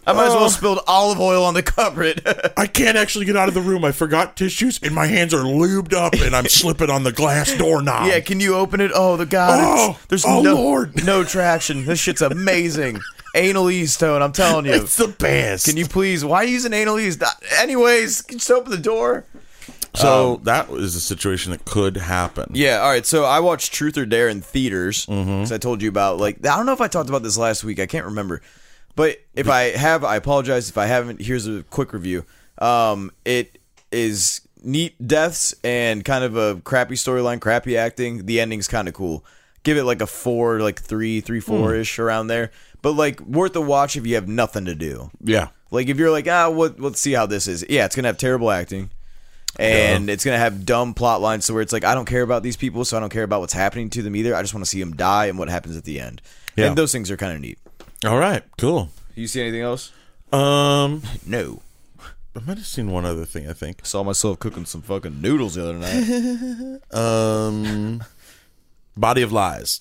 I might as well Oh. spilled olive oil on the carpet. I can't actually get out of the room. I forgot tissues, and my hands are lubed up, and I'm slipping on the glass doorknob. Yeah, can you open it? Oh, the God. Oh, it's, there's oh, no, Lord. no traction. This shit's amazing. Anal ease, Tone, I'm telling you. It's the best. Can you please? Why are you using anal ease? Anyways, can you just open the door? So that is a situation that could happen. Yeah, all right. So I watched Truth or Dare in theaters. Because I told you about, like, I don't know if I talked about this last week. I can't remember. But if I have, I apologize. If I haven't, here's a quick review. Um, it is neat deaths and kind of a crappy storyline, crappy acting. The ending's kind of cool. Give it like a four, like three, three, four ish around there. But like worth a watch if you have nothing to do. Yeah. Like if you're like, ah, what? Let's see how this is. Yeah, it's gonna have terrible acting, and it's gonna have dumb plot lines. So where it's like, I don't care about these people, so I don't care about what's happening to them either. I just want to see them die and what happens at the end. Yeah. And those things are kind of neat. All right. Cool. You see anything else? Um, No. I might have seen one other thing. I think. Saw myself cooking some fucking noodles the other night. Um, Body of Lies.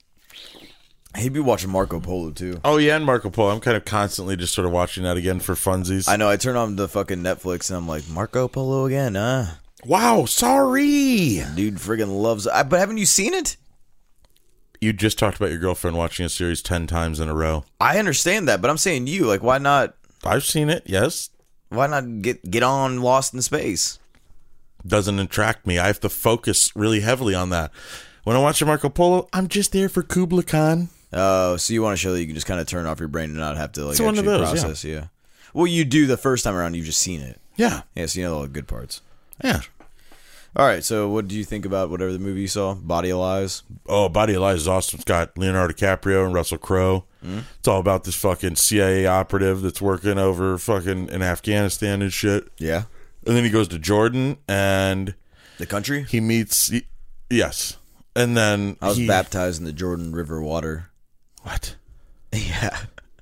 He'd be watching Marco Polo too. Oh yeah, and Marco Polo. I'm kind of constantly just sort of watching that again for funsies. I know. I turn on the fucking Netflix and I'm like, Marco Polo again, huh? Wow, sorry. Dude, friggin' loves. I, but haven't you seen it? You just talked about your girlfriend watching a series ten times in a row. I understand that, but I'm saying you. Like, why not? I've seen it. Yes. Why not get get on Lost in Space? Doesn't attract me. I have to focus really heavily on that. When I watch a Marco Polo, I'm just there for Kubla Khan. Oh, so you want to show that you can just kind of turn off your brain and not have to like It's one actually of those, yeah. process, yeah. Well, you do the first time around. You've just seen it, Yeah. yeah. So you know all the good parts. Yeah. All right. So, what do you think about whatever the movie you saw, Body of Lies? Oh, Body of Lies is awesome. It's got Leonardo DiCaprio and Russell Crowe. Mm-hmm. It's all about this fucking C I A operative that's working over fucking in Afghanistan and shit. Yeah. And then he goes to Jordan and The country. he meets. He, yes. And then I was he, baptized in the Jordan River water. What? Yeah.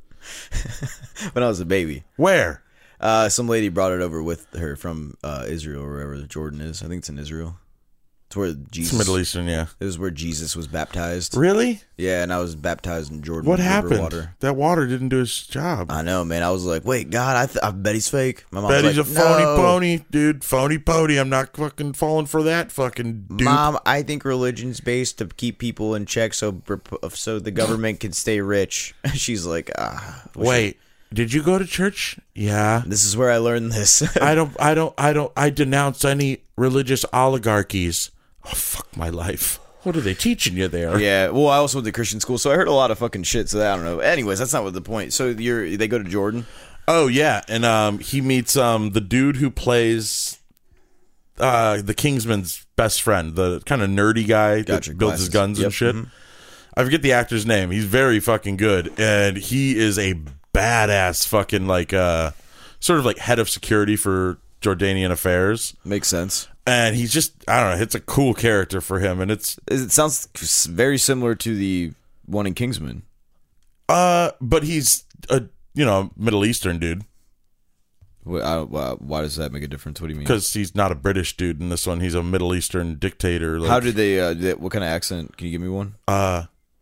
When I was a baby. Where? Uh, some lady brought it over with her from uh, Israel or wherever Jordan is. I think it's in Israel. It's where Jesus. It's Middle Eastern, yeah. It was where Jesus was baptized. Really? Yeah, and I was baptized in Jordan What River happened? water. That water didn't do his job. I know, man. I was like, wait, God, I, th- I bet he's fake. My mom Bet was he's like, a phony no. pony, dude. Phony pony. I'm not fucking falling for that fucking dude. Mom, I think religion's based to keep people in check so so the government can stay rich. She's like, ah. wish Wait, did you go to church? Yeah. I- this is where I learned this. I don't, I don't, I don't, I denounce any religious oligarchies. Oh, fuck my life. What are they teaching you there? Yeah, well, I also went to Christian school, so I heard a lot of fucking shit. So I don't know. Anyways, that's not what the point. So you're they go to Jordan. Oh, yeah. And um, he meets um the dude who plays uh the Kingsman's best friend, the kind of nerdy guy Gotcha, that builds his glasses. guns Yep, and shit. mhm. I forget the actor's name. He's very fucking good. And he is a badass fucking like uh sort of like head of security for Jordanian affairs. Makes sense. And he's just, I don't know, it's a cool character for him. And it's, It sounds very similar to the one in Kingsman. uh, but he's a, you know, Middle Eastern dude. Wh- I- why why does that make a difference? What do you mean? Because he's not a British dude in this one. He's a Middle Eastern dictator. Like, How did they, uh, they? What kind of accent? Can you give me one? uh,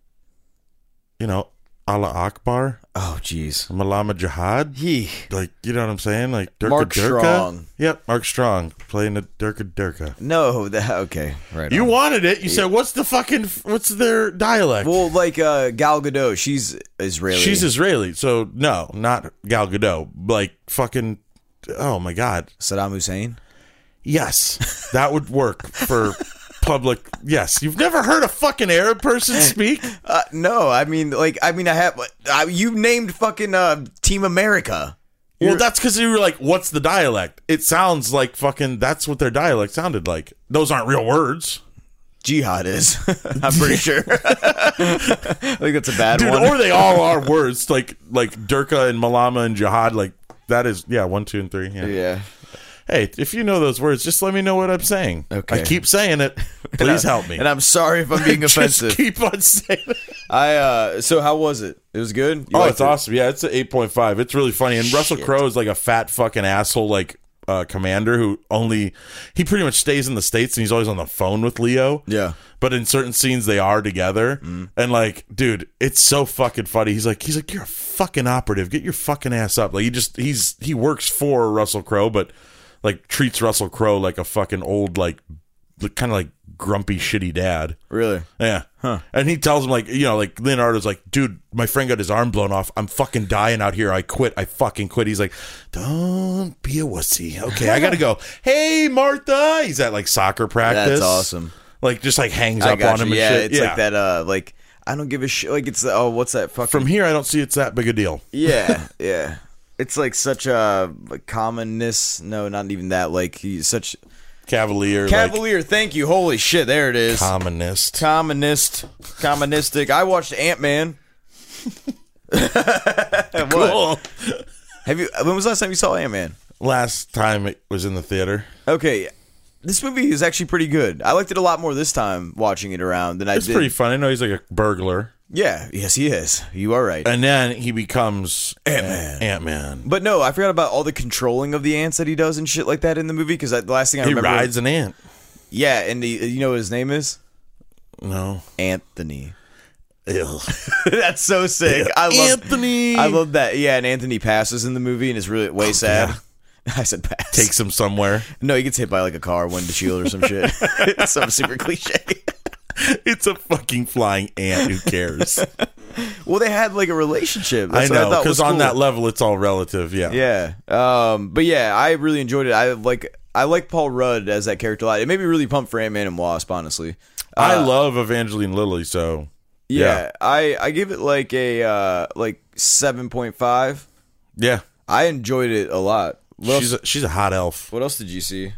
you know, Allah Akbar, Oh, jeez. Malama Jihad? He. Like, you know what I'm saying? Like, Durka Mark Durka? Strong. Yep, Mark Strong playing the Durka Durka. No, that okay, right. You on. wanted it. You said, what's the fucking, what's their dialect? Well, like uh, Gal Gadot, she's Israeli. She's Israeli, so no, not Gal Gadot. Like, fucking, oh my God. Saddam Hussein. Yes, that would work for public. Yes, you've never heard a fucking Arab person speak? Uh, no, I mean, like, I mean, I have. I, you named fucking uh, Team America. Well, that's because you were like, what's the dialect? It sounds like fucking, that's what their dialect sounded like. Those aren't real words. Jihad is. I'm pretty sure. I think that's a bad Dude, one. or they all are words. Like, like Durka and Malama and Jihad, like, that is, yeah, one, two, and three. Yeah. Yeah. Hey, if you know those words, just let me know what I'm saying. Okay. I keep saying it. Please help me. And I'm sorry if I'm being Just offensive. keep on saying it. I uh. So how was it? It was good. You Oh, liked it's it? awesome. Yeah, it's an eight point five. It's really funny. And Russell Crowe is like a fat fucking asshole, like, uh, commander who only, he pretty much stays in the States and he's always on the phone with Leo. Yeah. but in certain scenes they are together. Mm. And like, dude, it's so fucking funny. He's like, he's like, you're a fucking operative. Get your fucking ass up. Like he just he's he works for Russell Crowe, but like treats Russell Crowe like a fucking old like kind of like grumpy shitty dad. Really? Yeah. Huh. And he tells him like, you know, like Leonardo's like, dude, my friend got his arm blown off. I'm fucking dying out here. I quit. I fucking quit. He's like, don't be a wussy. Okay, I gotta go. Hey, Martha. He's at like soccer practice. That's awesome. Like just like hangs I up got on you. him Yeah, and shit. it's yeah. like that. Uh, like I don't give a shit. Like it's oh, what's that fucking? From here, I don't see it's that big a deal. Yeah, yeah. It's like such a like, commonness. No, not even that. Like he's such Cavalier. Cavalier. Like, thank you. Holy shit. There it is. Communist. Communist. Communistic. I watched Ant-Man. What? Cool. Have you? When was the last time you saw Ant-Man? Last time it was in the theater. Okay. This movie is actually pretty good. I liked it a lot more this time watching it around than I It's did. pretty fun. I know he's like a burglar. Yeah. Yes, he is. You are right. And then he becomes Ant-Man. Ant-Man. But no, I forgot about all the controlling of the ants that he does and shit like that in the movie. Because the last thing I He remember, rides an ant. yeah, and the, you know what his name is? No. Anthony. Ew. That's so sick. Yeah. I love Anthony. I love that. Yeah, and Anthony passes in the movie and is really way sad. I said pass. Takes him somewhere. No, he gets hit by like a car, windshield or some shit. Some super cliche. It's a fucking flying ant. Who cares? Well, they had like a relationship. That's I what know, thought because was on cool. that level, it's all relative. Yeah. Yeah. Um. But yeah, I really enjoyed it. I like. I like Paul Rudd as that character a lot. It made me really pumped for Ant-Man and Wasp. Honestly, I Uh, love Evangeline Lilly, so Yeah, yeah. I I give it like a uh like seven point five. yeah. I enjoyed it a lot. What She's else, a, she's a hot elf. what else did you see?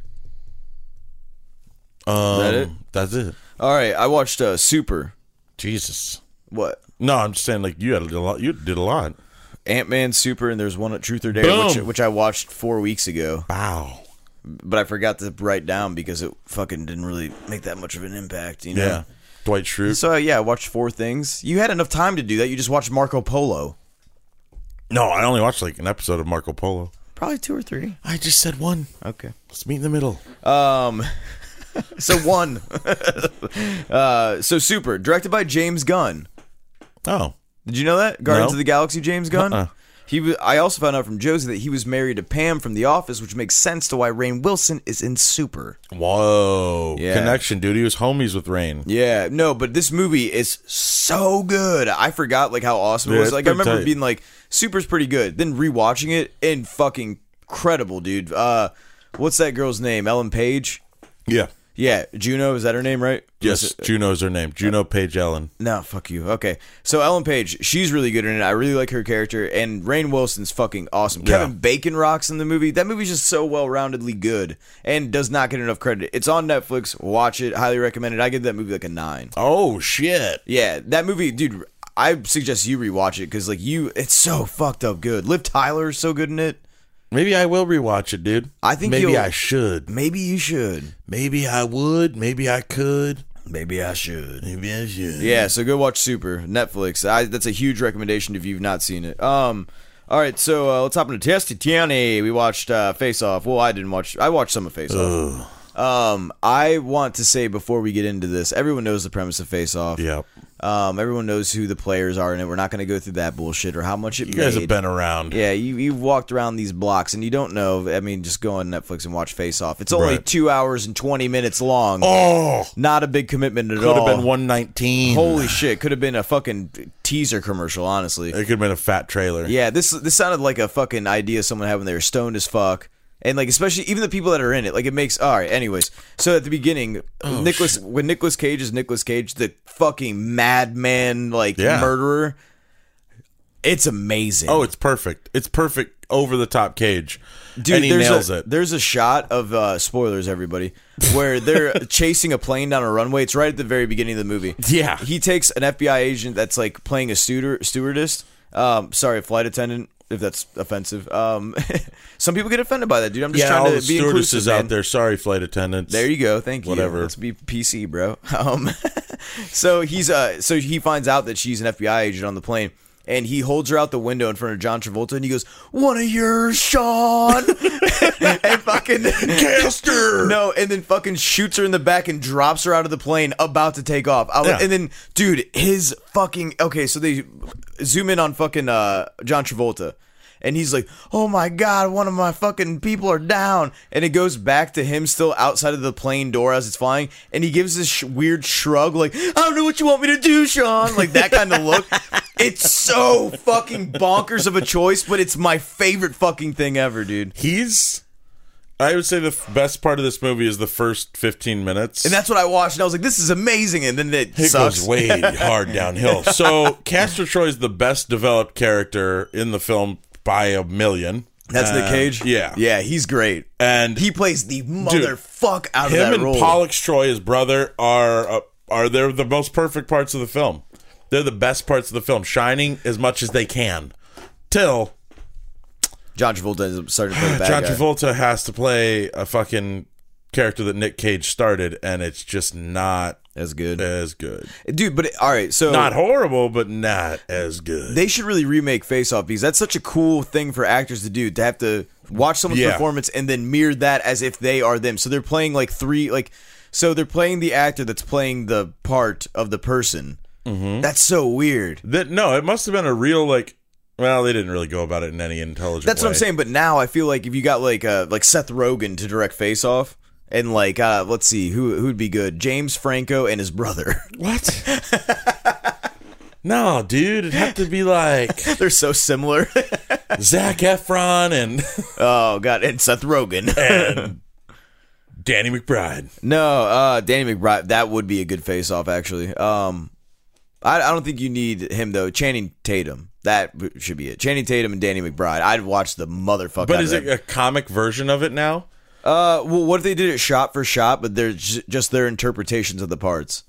Um, that it? That's it. All right, I watched uh, Super. Jesus. What? No, I'm just saying, like you had a lot. You did a lot. Ant-Man, Super, and there's one at Truth or Dare, Boom. which which I watched four weeks ago, Wow. but I forgot to write down because it fucking didn't really make that much of an impact, you know? Yeah. Dwight Schrute. So, yeah, I watched four things. You had enough time to do that. You just watched Marco Polo. No, I only watched like an episode of Marco Polo. Probably two or three. I just said one. Okay. Let's meet in the middle. Um, so one. uh, so Super, directed by James Gunn. Oh. Did you know that? Guardians No. of the Galaxy, James Gunn? Uh-uh. He was, I also found out from Josie that he was married to Pam from The Office, which makes sense to why Rainn Wilson is in Super. Whoa. Yeah. Connection, dude. He was homies with Rain. Yeah, no, but this movie is so good. I forgot like how awesome it Yeah, was. it's Like I pretty remember tight. being like, Super's pretty good. Then rewatching it and fucking incredible, dude. Uh, what's that girl's name? Ellen Page? Yeah. Yeah, Juno, is that her name, right? Yes. Was it- Juno's her name. Juno Page Ellen. No, fuck you. Okay. So Ellen Page, she's really good in it. I really like her character. And Rainn Wilson's fucking awesome. Yeah. Kevin Bacon rocks in the movie. That movie's just so well-roundedly good and does not get enough credit. It's on Netflix. Watch it. Highly recommend it. I give that movie like a nine. Oh, shit. Yeah, that movie, dude, I suggest you rewatch it because, like, you, it's so fucked up good. Liv Tyler's so good in it. Maybe I will rewatch it, dude. I think Maybe you'll- I should. Maybe you should. Maybe I would. Maybe I could. Maybe I should. Maybe I should. Yeah, so go watch Super, Netflix. I, that's a huge recommendation if you've not seen it. Um, all right, so uh, let's hop into Testiani. We watched uh, Face Off. Well, I didn't watch. I watched some of Face Off. Um, I want to say before we get into this, everyone knows the premise of Face Off. Yep. Um, everyone knows who the players are in it. We're not going to go through that bullshit or how much it You made. guys have been around. Yeah, you you've walked around these blocks and you don't know. I mean, just go on Netflix and watch Face Off. It's only Right. two hours and twenty minutes long. Oh, Not a big commitment at could all. have been one nineteen. Holy shit! Could have been a fucking teaser commercial. Honestly, It could have been a fat trailer. yeah. This this sounded like a fucking idea someone had when they were stoned as fuck. And like, especially even the people that are in it, like it makes all right. Anyways, so at the beginning, Oh, Nicholas when Nicolas Cage is Nicolas Cage, the fucking madman like Yeah. murderer. It's amazing. Oh, it's perfect. It's perfect over the top Cage. Dude, and he there's nails a, it. There's a shot of uh, spoilers, everybody, where they're chasing a plane down a runway. It's right at the very beginning of the movie. Yeah. he takes an F B I agent that's like playing a steward, stewardess. Um, sorry, a flight attendant. If that's offensive, um, some people get offended by that, dude. I'm just Yeah, trying all to the be inclusive, stewardesses man. out there. Sorry, flight attendants. There you go. Thank you. Whatever. Let's be P C, bro. Um, so he's uh, so he finds out that she's an F B I agent on the plane, and he holds her out the window in front of John Travolta, and he goes, "One of yours, Sean." and fucking Castor. No, and then fucking shoots her in the back and drops her out of the plane, about to take off. I was, Yeah. And then, dude, his fucking okay. So they zoom in on fucking uh, John Travolta. And he's like, oh my God, one of my fucking people are down. And it goes back to him still outside of the plane door as it's flying. And he gives this sh- weird shrug, like, I don't know what you want me to do, Sean. Like that kind of look. It's so fucking bonkers of a choice, but it's my favorite fucking thing ever, dude. He's, I would say the f- best part of this movie is the first fifteen minutes. And that's what I watched. And I was like, this is amazing. And then it, It sucks. goes way hard downhill. So Castor Troy is the best developed character in the film by a million. That's Nick Uh, Cage? Yeah. Yeah, he's great. And He plays the motherfuck out of him that and role. Pollux Troy, his brother, are uh, are they're the most perfect parts of the film. They're the best parts of the film, shining as much as they can. Till John Travolta ends up starting to play the bad John guy. Travolta has to play a fucking character that Nick Cage started, and it's just not That's good. as good. Dude, but it, all right, so Not horrible, but not as good. they should really remake Face Off because that's such a cool thing for actors to do, to have to watch someone's Yeah. performance and then mirror that as if they are them. So they're playing like three like so they're playing the actor that's playing the part of the person. Mm-hmm. That's so weird. That no, it must have been a real like. Well, they didn't really go about it in any intelligent That's way. what I'm saying, but now I feel like if you got like uh like Seth Rogen to direct Face Off and like uh let's see who who'd be good? James Franco and his brother. What? No, dude, it'd have to be like They're so similar. Zac Efron and Oh god, and Seth Rogen. and Danny McBride. No, uh, Danny McBride. That would be a good face-off, actually. Um, I, I don't think you need him though. Channing Tatum. That should be it. Channing Tatum and Danny McBride. I'd watch the motherfucker. But is it a comic version of it now? Uh, well, what if they did it shot for shot, but they're j- just their interpretations of the parts?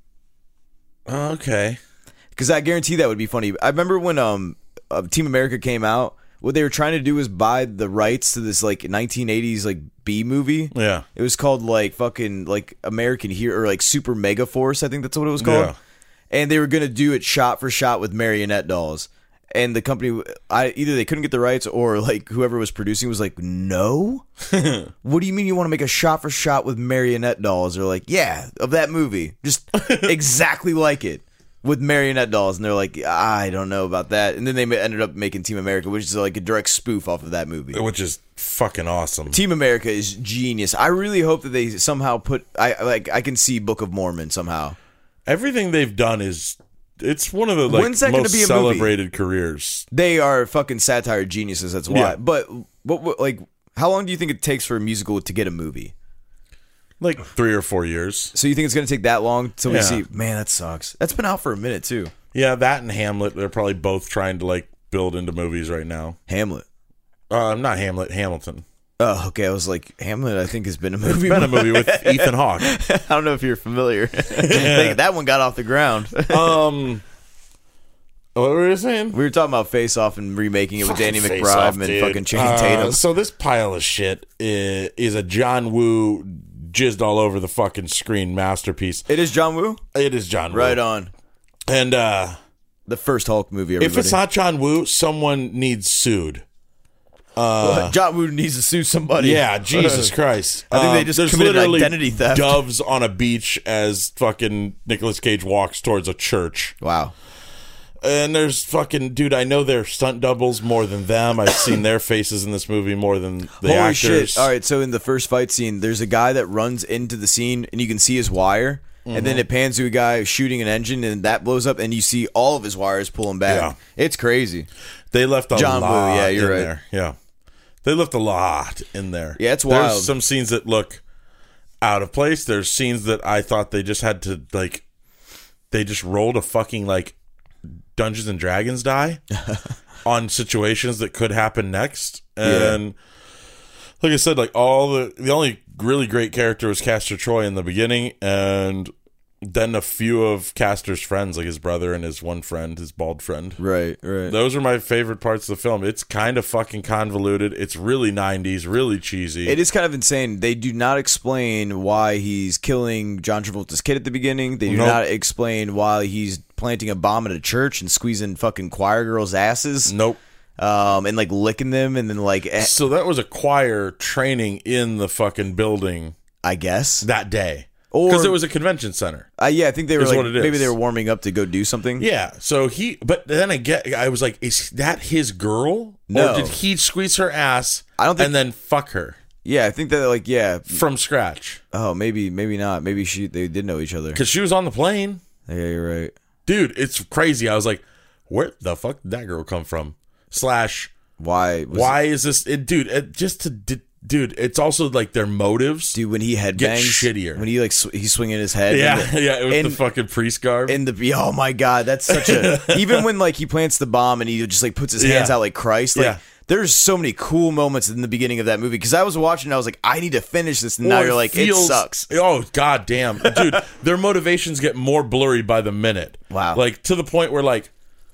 Okay. Because I guarantee that would be funny. I remember when um uh, Team America came out. What they were trying to do was buy the rights to this like nineteen eighties like B movie. Yeah. It was called like fucking like American Hero or like Super Mega Force. I think that's what it was called. Yeah. And they were gonna do it shot for shot with marionette dolls. And the company, I either they couldn't get the rights or like whoever was producing was like, no. What do you mean you want to make a shot for shot with marionette dolls? They're like, yeah, of that movie, just exactly like it. With marionette dolls, and they're like, I don't know about that. And then they ma- ended up making Team America, which is like a direct spoof off of that movie. Which is fucking awesome. Team America is genius. I really hope that they somehow put, I like, I can see Book of Mormon somehow. Everything they've done is, it's one of the like When's that gonna most be a movie? celebrated careers. They are fucking satire geniuses. That's why. Yeah. But what, what, like, how long do you think it takes for a musical to get a movie? Like three or four years. So you think it's going to take that long till we Yeah. see? Man, that sucks. That's been out for a minute too. Yeah, that and Hamlet, they're probably both trying to like build into movies right now. Hamlet. Uh, not Hamlet, Hamilton. Oh, okay. I was like, Hamlet, I think has been a movie. Been a movie with Ethan Hawke. I don't know if you're familiar. Like, that one got off the ground. Um, what were you saying? We were talking about Face Off and remaking it with Danny Face McBride Off, and dude. fucking Channing Uh, Tatum. so this pile of shit is, is a John Woo jizzed all over the fucking screen masterpiece. It is John Woo? It is John Woo. Right on. And uh, The first Hulk movie, everybody. if it's not John Woo, someone needs sued. Well, John Woo needs to sue somebody. Yeah, Jesus Christ. I think they Um, just there's committed literally identity theft. doves on a beach as fucking Nicolas Cage walks towards a church. Wow. And there's fucking, dude, I know they're stunt doubles more than them. I've seen their faces in this movie more than the Holy actors. shit. All right, so in the first fight scene, there's a guy that runs into the scene and you can see his wire. And Mm-hmm. then it pans to a guy shooting an engine and that blows up and you see all of his wires pulling back. Yeah. It's crazy. They left a John Woo, lot yeah, you're in right. there. Yeah. They left a lot in there. Yeah, it's There's wild. some scenes that look out of place. There's scenes that I thought they just had to, like, they just rolled a fucking, like, Dungeons and Dragons die on situations that could happen next. And like I said, like, all the, the only really great character was Castor Troy in the beginning, and then a few of Castor's friends, like his brother and his one friend, his bald friend. Right, right. Those are my favorite parts of the film. It's kind of fucking convoluted. It's really nineties, really cheesy. It is kind of insane. They do not explain why he's killing John Travolta's kid at the beginning. They do Nope. not explain why he's planting a bomb at a church and squeezing fucking choir girls' asses. Nope. um, and like licking them, and then like eh, So that was a choir training in the fucking building I guess. that day. Or- Because it was a convention center. Uh, yeah, I think they were Is like what it is. maybe they were warming up to go do something. Yeah. So he, but then I get, I was like, is that his girl? No. Or did he squeeze her ass I don't think- and then fuck her Yeah, I think that like yeah. from scratch? Oh, maybe maybe not. Maybe she they did know each other. Because she was on the plane. Yeah, you're right. Dude, it's crazy. I was like, where the fuck did that girl come from? Slash, Why? Was why is this? It, dude, it, just to, d- dude, it's also like their motives. Dude, when he headbangs, Get shittier. When he like sw- he's swinging his head. Yeah, and the, yeah, it was and, the fucking priest garb. and the oh my god, that's such a even when like he plants the bomb and he just like puts his hands Yeah. out like Christ. Like Yeah. there's so many cool moments in the beginning of that movie because I was watching and I was like, I need to finish this. And now Well, you're like, feels- it sucks. Oh god damn, dude, their motivations get more blurry by the minute. Wow. Like to the point where like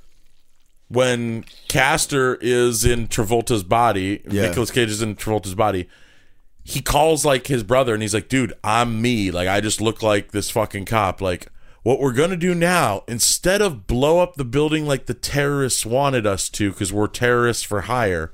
when Castor is in Travolta's body, Yeah. Nicolas Cage is in Travolta's body. He calls like his brother and he's like, dude, I'm me. Like I just look like this fucking cop. Like what we're gonna do now, instead of blow up the building like the terrorists wanted us to, because we're terrorists for hire,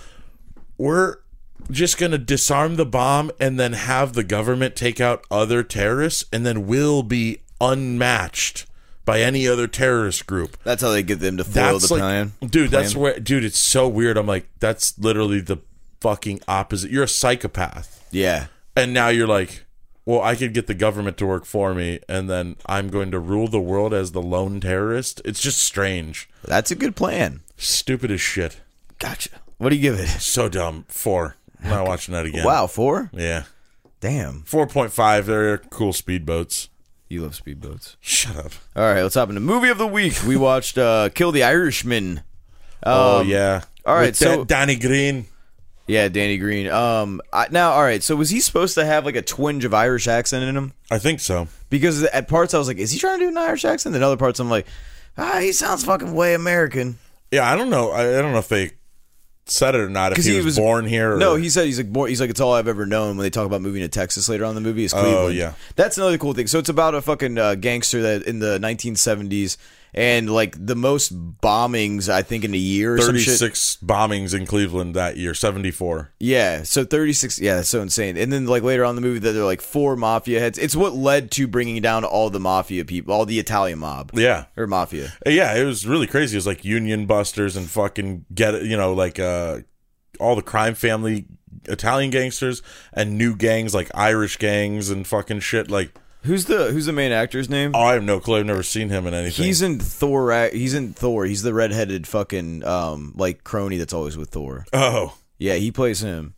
we're just gonna disarm the bomb and then have the government take out other terrorists, and then we'll be unmatched by any other terrorist group. That's how they get them to foil That's the like, plan. dude. That's plan. where, dude. It's so weird. I'm like, that's literally the fucking opposite. You're a psychopath, Yeah. and now you're like, well, I could get the government to work for me, and then I'm going to rule the world as the lone terrorist. It's just strange, That's a good plan. stupid as shit, Gotcha. What do you give it? so dumb. Four. I'm not watching that again. Wow, four? Yeah. Damn. Four point five. They're cool speedboats. You love speedboats. Shut up. All right, let's hop into movie of the week. We watched uh, Kill the Irishman. oh Um, yeah. all right, With so- Da- Danny Green. Yeah, Danny Green. Um, I, now, all right. So was he supposed to have like a twinge of Irish accent in him? I think so. Because at parts I was like, is he trying to do an Irish accent? Then other parts I'm like, ah, he sounds fucking way American. Yeah, I don't know. I, I don't know if they said it or not. If 'Cause he, he was, was- born here. Or, No, he said he's like born, he's like it's all I've ever known. When they talk about moving to Texas later on in the movie, is Cleveland. Oh, yeah. That's another cool thing. So it's about a fucking uh, gangster that in the nineteen seventies and like the most bombings I think in a year or some shit. thirty-six bombings in Cleveland that year. seventy-four. Yeah, so thirty-six. Yeah, that's so insane. And then like later on in the movie, that they're like four mafia heads. It's what led to bringing down all the mafia people, all the Italian mob. Yeah. Or mafia. Yeah, it was really crazy. It was like Union Busters and fucking get it, you know, like uh, all the crime family Italian gangsters and new gangs like Irish gangs and fucking shit. Like, Who's the Who's the main actor's name? oh, I have no clue. I've never seen him in anything. He's in Thor. ra- He's in Thor. He's the redheaded fucking um like crony that's always with Thor. oh, Yeah, he plays him.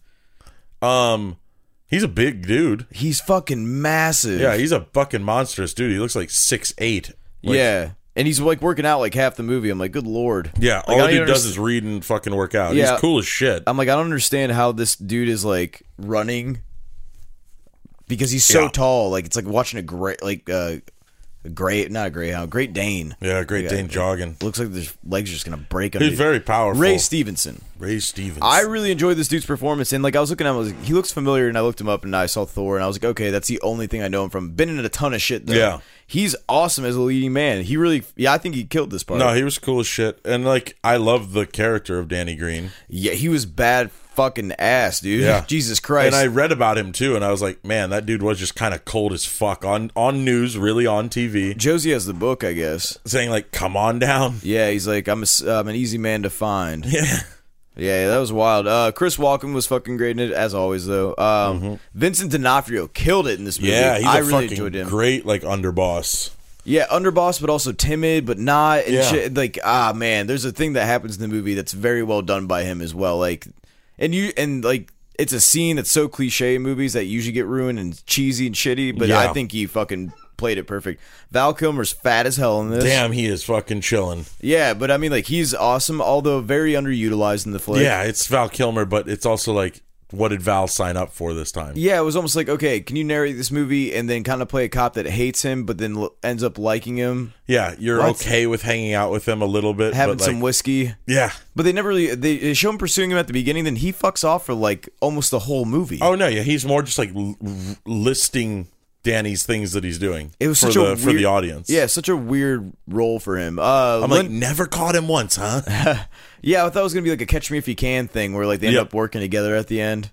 um, he's a big dude. He's fucking massive. Yeah, he's a fucking monstrous dude. He looks like six eight. Like, yeah, and he's like working out like half the movie. I'm like, good lord. yeah. Like, All I the don't dude even does underst- is read and fucking work out. Yeah. He's cool as shit. I'm like, I don't understand how this dude is like running because he's so Yeah. tall. Like it's like watching a great, like uh, a great, not a greyhound, Great Dane. yeah, Great Yeah, Dane jogging. Looks like their legs are just gonna break. Under He's very powerful. Ray Stevenson. Ray Stevens. I really enjoyed this dude's performance, and like I was looking at him, I was like, he looks familiar, and I looked him up, and I saw Thor, and I was like, okay, that's the only thing I know him from. Been in a ton of shit, though. Yeah. He's awesome as a leading man. He really, yeah, I think he killed this part. No, he was cool as shit. And like I love the character of Danny Green. yeah, he was bad fucking ass, dude. Yeah. Jesus Christ. And I read about him too, and I was like, man, that dude was just kind of cold as fuck on on news, really on T V, Josie has the book, I guess. saying like, "Come on down." Yeah, he's like, I'm, a, I'm an easy man to find. Yeah. Yeah, that was wild. Uh, Chris Walken was fucking great in it, as always, though. Um, Vincent D'Onofrio killed it in this movie. Mm-hmm. Yeah, he's I a really enjoyed fucking him. great like underboss. Yeah, underboss, but also timid, but not. And Yeah. shit. Like, ah, man, there's a thing that happens in the movie that's very well done by him as well. Like, and you, and like, it's a scene that's so cliche in movies that usually get ruined and cheesy and shitty, but Yeah. I think he fucking played it perfect. Val Kilmer's fat as hell in this. Damn, he is fucking chilling. Yeah, but I mean, like, he's awesome, although very underutilized in the flick. Yeah, it's Val Kilmer, but it's also like, what did Val sign up for this time? Yeah, it was almost like, okay, can you narrate this movie and then kind of play a cop that hates him, but then l- ends up liking him, Yeah, you're What? okay with hanging out with him a little bit, having but like, some whiskey? yeah. But they never really they, they show him pursuing him at the beginning, then he fucks off for like almost the whole movie. Oh no, yeah, he's more just like l- l- listing Danny's things that he's doing. It was for such the a weird, for the audience. Yeah, such a weird role for him. Uh, I'm Lin- like, never caught him once, huh? yeah, I thought it was gonna be like a Catch Me If You Can thing where like they end Yep. up working together at the end.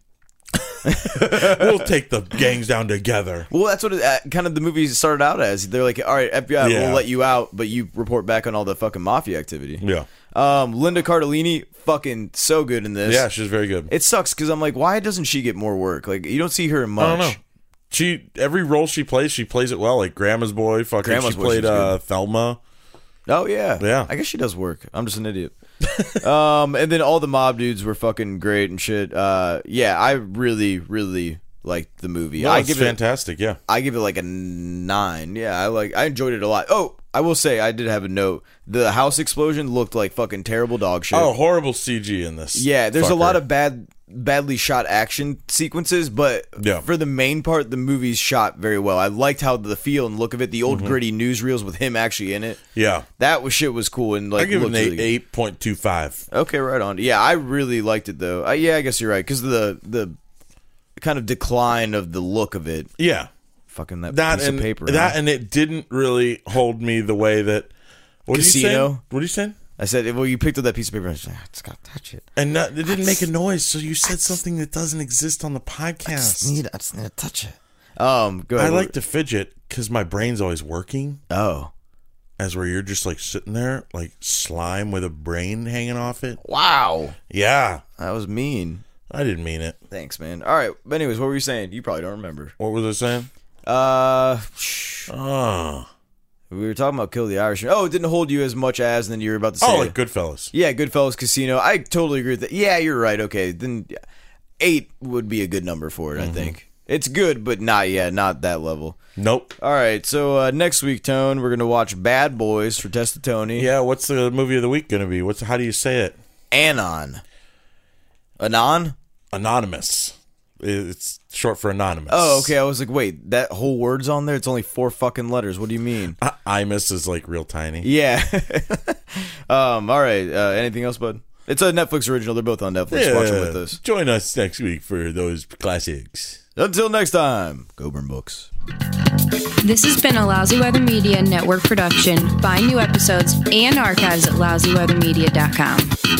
We'll take the gangs down together. Well, that's what it, uh, kind of the movie started out as. They're like, all right, F B I, Yeah. we'll let you out, but you report back on all the fucking mafia activity. Yeah. Um, Linda Cardellini, fucking so good in this. Yeah, she's very good. It sucks because I'm like, why doesn't she get more work? Like, you don't see her much. I don't know. She every role she plays, she plays it well. Like Grandma's Boy, fucking. Grandma's she Boy, played she's uh, good. Thelma. Oh yeah, Yeah. I guess she does work. I'm just an idiot. um, and then all the mob dudes were fucking great and shit. Uh, yeah, I really, really liked the movie. No, I it's give it. fantastic. Yeah. I give it like a nine. Yeah, I like. I enjoyed it a lot. Oh, I will say I did have a note. The house explosion looked like fucking terrible dog shit. Oh, horrible C G in this. Yeah, there's a fucker. lot of bad, badly shot action sequences, but Yeah. for the main part, the movie's shot very well. I liked how the feel and look of it, the old Mm-hmm. gritty newsreels with him actually in it. Yeah. That was shit was cool and like I give it looked an really eight good. eight point two five. Okay, right on. Yeah, I really liked it though. Uh, yeah, I guess you're right because the the kind of decline of the look of it. Yeah. Fucking that, That piece and of paper. that huh? and it didn't really hold me the way that. What Are you Casino? saying? What are you saying? I said, well, you picked up that piece of paper and I was like, I just gotta touch it. And not, it didn't make a noise, so you said something that doesn't exist on the podcast. need, I just need to touch it. Um, go I ahead. like to fidget because my brain's always working. Oh, As where you're just like sitting there, like slime with a brain hanging off it. wow, Yeah, that was mean. I didn't mean it. Thanks, man. All right, but anyways, what were you saying? You probably don't remember. What was I saying? Uh, shh. Oh, We were talking about Kill the Irishman. Oh, it didn't hold you as much as, and then you were about to say. oh, like Goodfellas. Yeah, Goodfellas Casino. I totally agree with that. Yeah, you're right. Okay, then yeah. eight would be a good number for it, Mm-hmm. I think. It's good, but not, yeah, not that level. Nope. All right, so uh, next week, Tone, we're going to watch Bad Boys for Testa Tony. Yeah, what's the movie of the week going to be? What's how do you say it? Anon. Anon? Anonymous. It's short for anonymous. Oh, okay. I was like, wait, that whole word's on there? It's only four fucking letters. What do you mean? I- Imus is like real tiny. Yeah. um. All right. Uh, anything else, bud? It's a Netflix original. They're both on Netflix. Watch them with us. Join us next week for those classics. Until next time, go burn books. This has been a Lousy Weather Media Network production. Find new episodes and archives at lousy weather media dot com.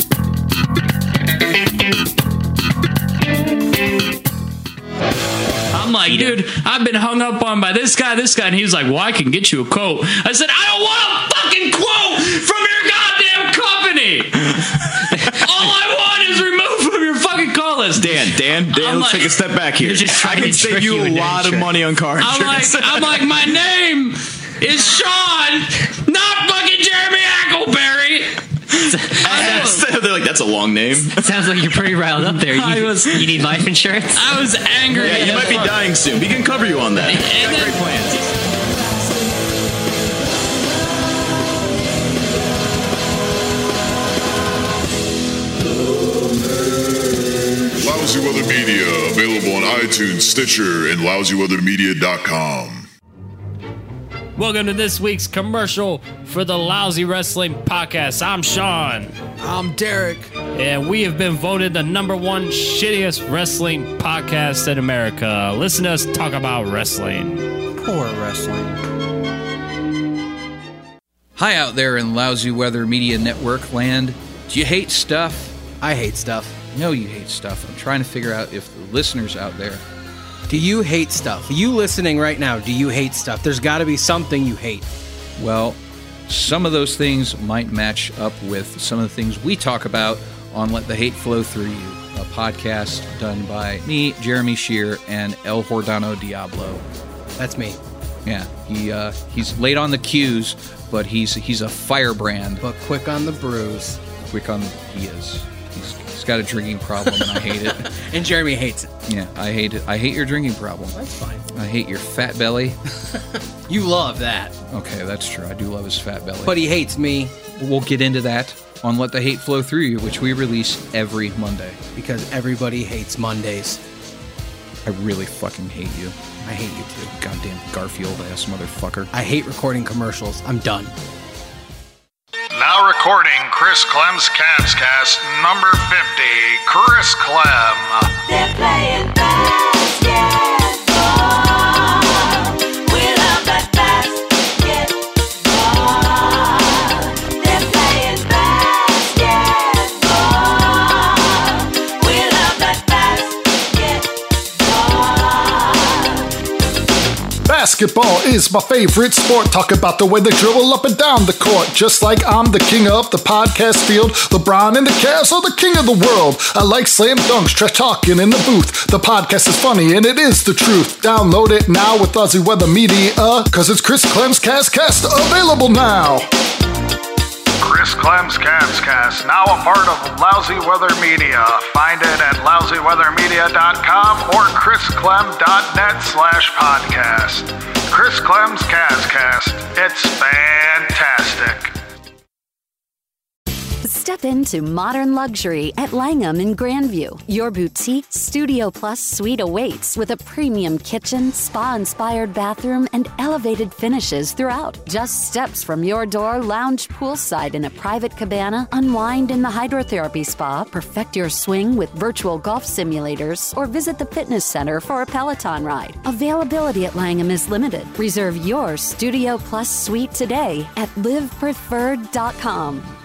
I'm like, dude, I've been hung up on by this guy, this guy, and he was like, well, I can get you a quote. I said, I don't want a fucking quote from your goddamn company. All I want is removed from your fucking call list. Dan, Dan, Dan, I'm let's like- take a step back here. You're just I trying can to save trick you you a into lot of insurance. money on car I'm like, insurance. I'm like, my name is Sean, not fucking Jeremy Ackleberry. I was, They're like, that's a long name. Sounds like you're pretty riled up there. You, I was- you need life insurance? I was angry. Yeah, you might be dying soon. We can cover you on that. And Got then- great plans. Lousy Weather Media, available on iTunes, Stitcher, and lousy weather media dot com. Welcome to this week's commercial for the Lousy Wrestling Podcast. I'm Sean, I'm Derek. and we have been voted the number one shittiest wrestling podcast in America. Listen to us talk about wrestling. Poor wrestling. Hi out there in Lousy Weather Media Network land. Do you hate stuff? I hate stuff. No, you hate stuff. I'm trying to figure out if the listeners out there. Do you hate stuff? You listening right now, do you hate stuff? There's got to be something you hate. Well, some of those things might match up with some of the things we talk about on Let the Hate Flow Through You, a podcast done by me, Jeremy Shear, and El Hordano Diablo. That's me. Yeah, he uh, he's late on the cues, but he's he's a firebrand. But quick on the bruise. Quick on, he is. He's, he's got a drinking problem, and I hate it. And Jeremy hates it. Yeah, I hate it. I hate your drinking problem. That's fine. I hate your fat belly. You love that. Okay, that's true. I do love his fat belly. But he hates me we'll get into that on Let the Hate Flow Through You, which we release every Monday. because everybody hates Mondays. I really fucking hate you. I hate you too. Goddamn Garfield ass motherfucker. I hate recording commercials. I'm done. Now recording Chris Clem's Camscast number fifty. Chris Clem. They're playing basketball. Basketball is my favorite sport. Talk about the way they dribble up and down the court. Just like I'm the king of the podcast field. LeBron and the Cavs are the king of the world. I like slam dunks, trash talking in the booth. The podcast is funny and it is the truth. Download it now with Aussie Weather Media, cause it's Chris Clem's Cast Cast, available now. Chris Clem's Cavscast, now a part of Lousy Weather Media. Find it at lousy weather media dot com or chris clem dot net slash podcast. Chris Clem's Cavscast. It's fantastic. Step into modern luxury at Langham in Grandview. Your boutique Studio Plus suite awaits with a premium kitchen, spa-inspired bathroom, and elevated finishes throughout. Just steps from your door, lounge poolside in a private cabana, unwind in the hydrotherapy spa, perfect your swing with virtual golf simulators, or visit the fitness center for a Peloton ride. Availability at Langham is limited. Reserve your Studio Plus suite today at live preferred dot com.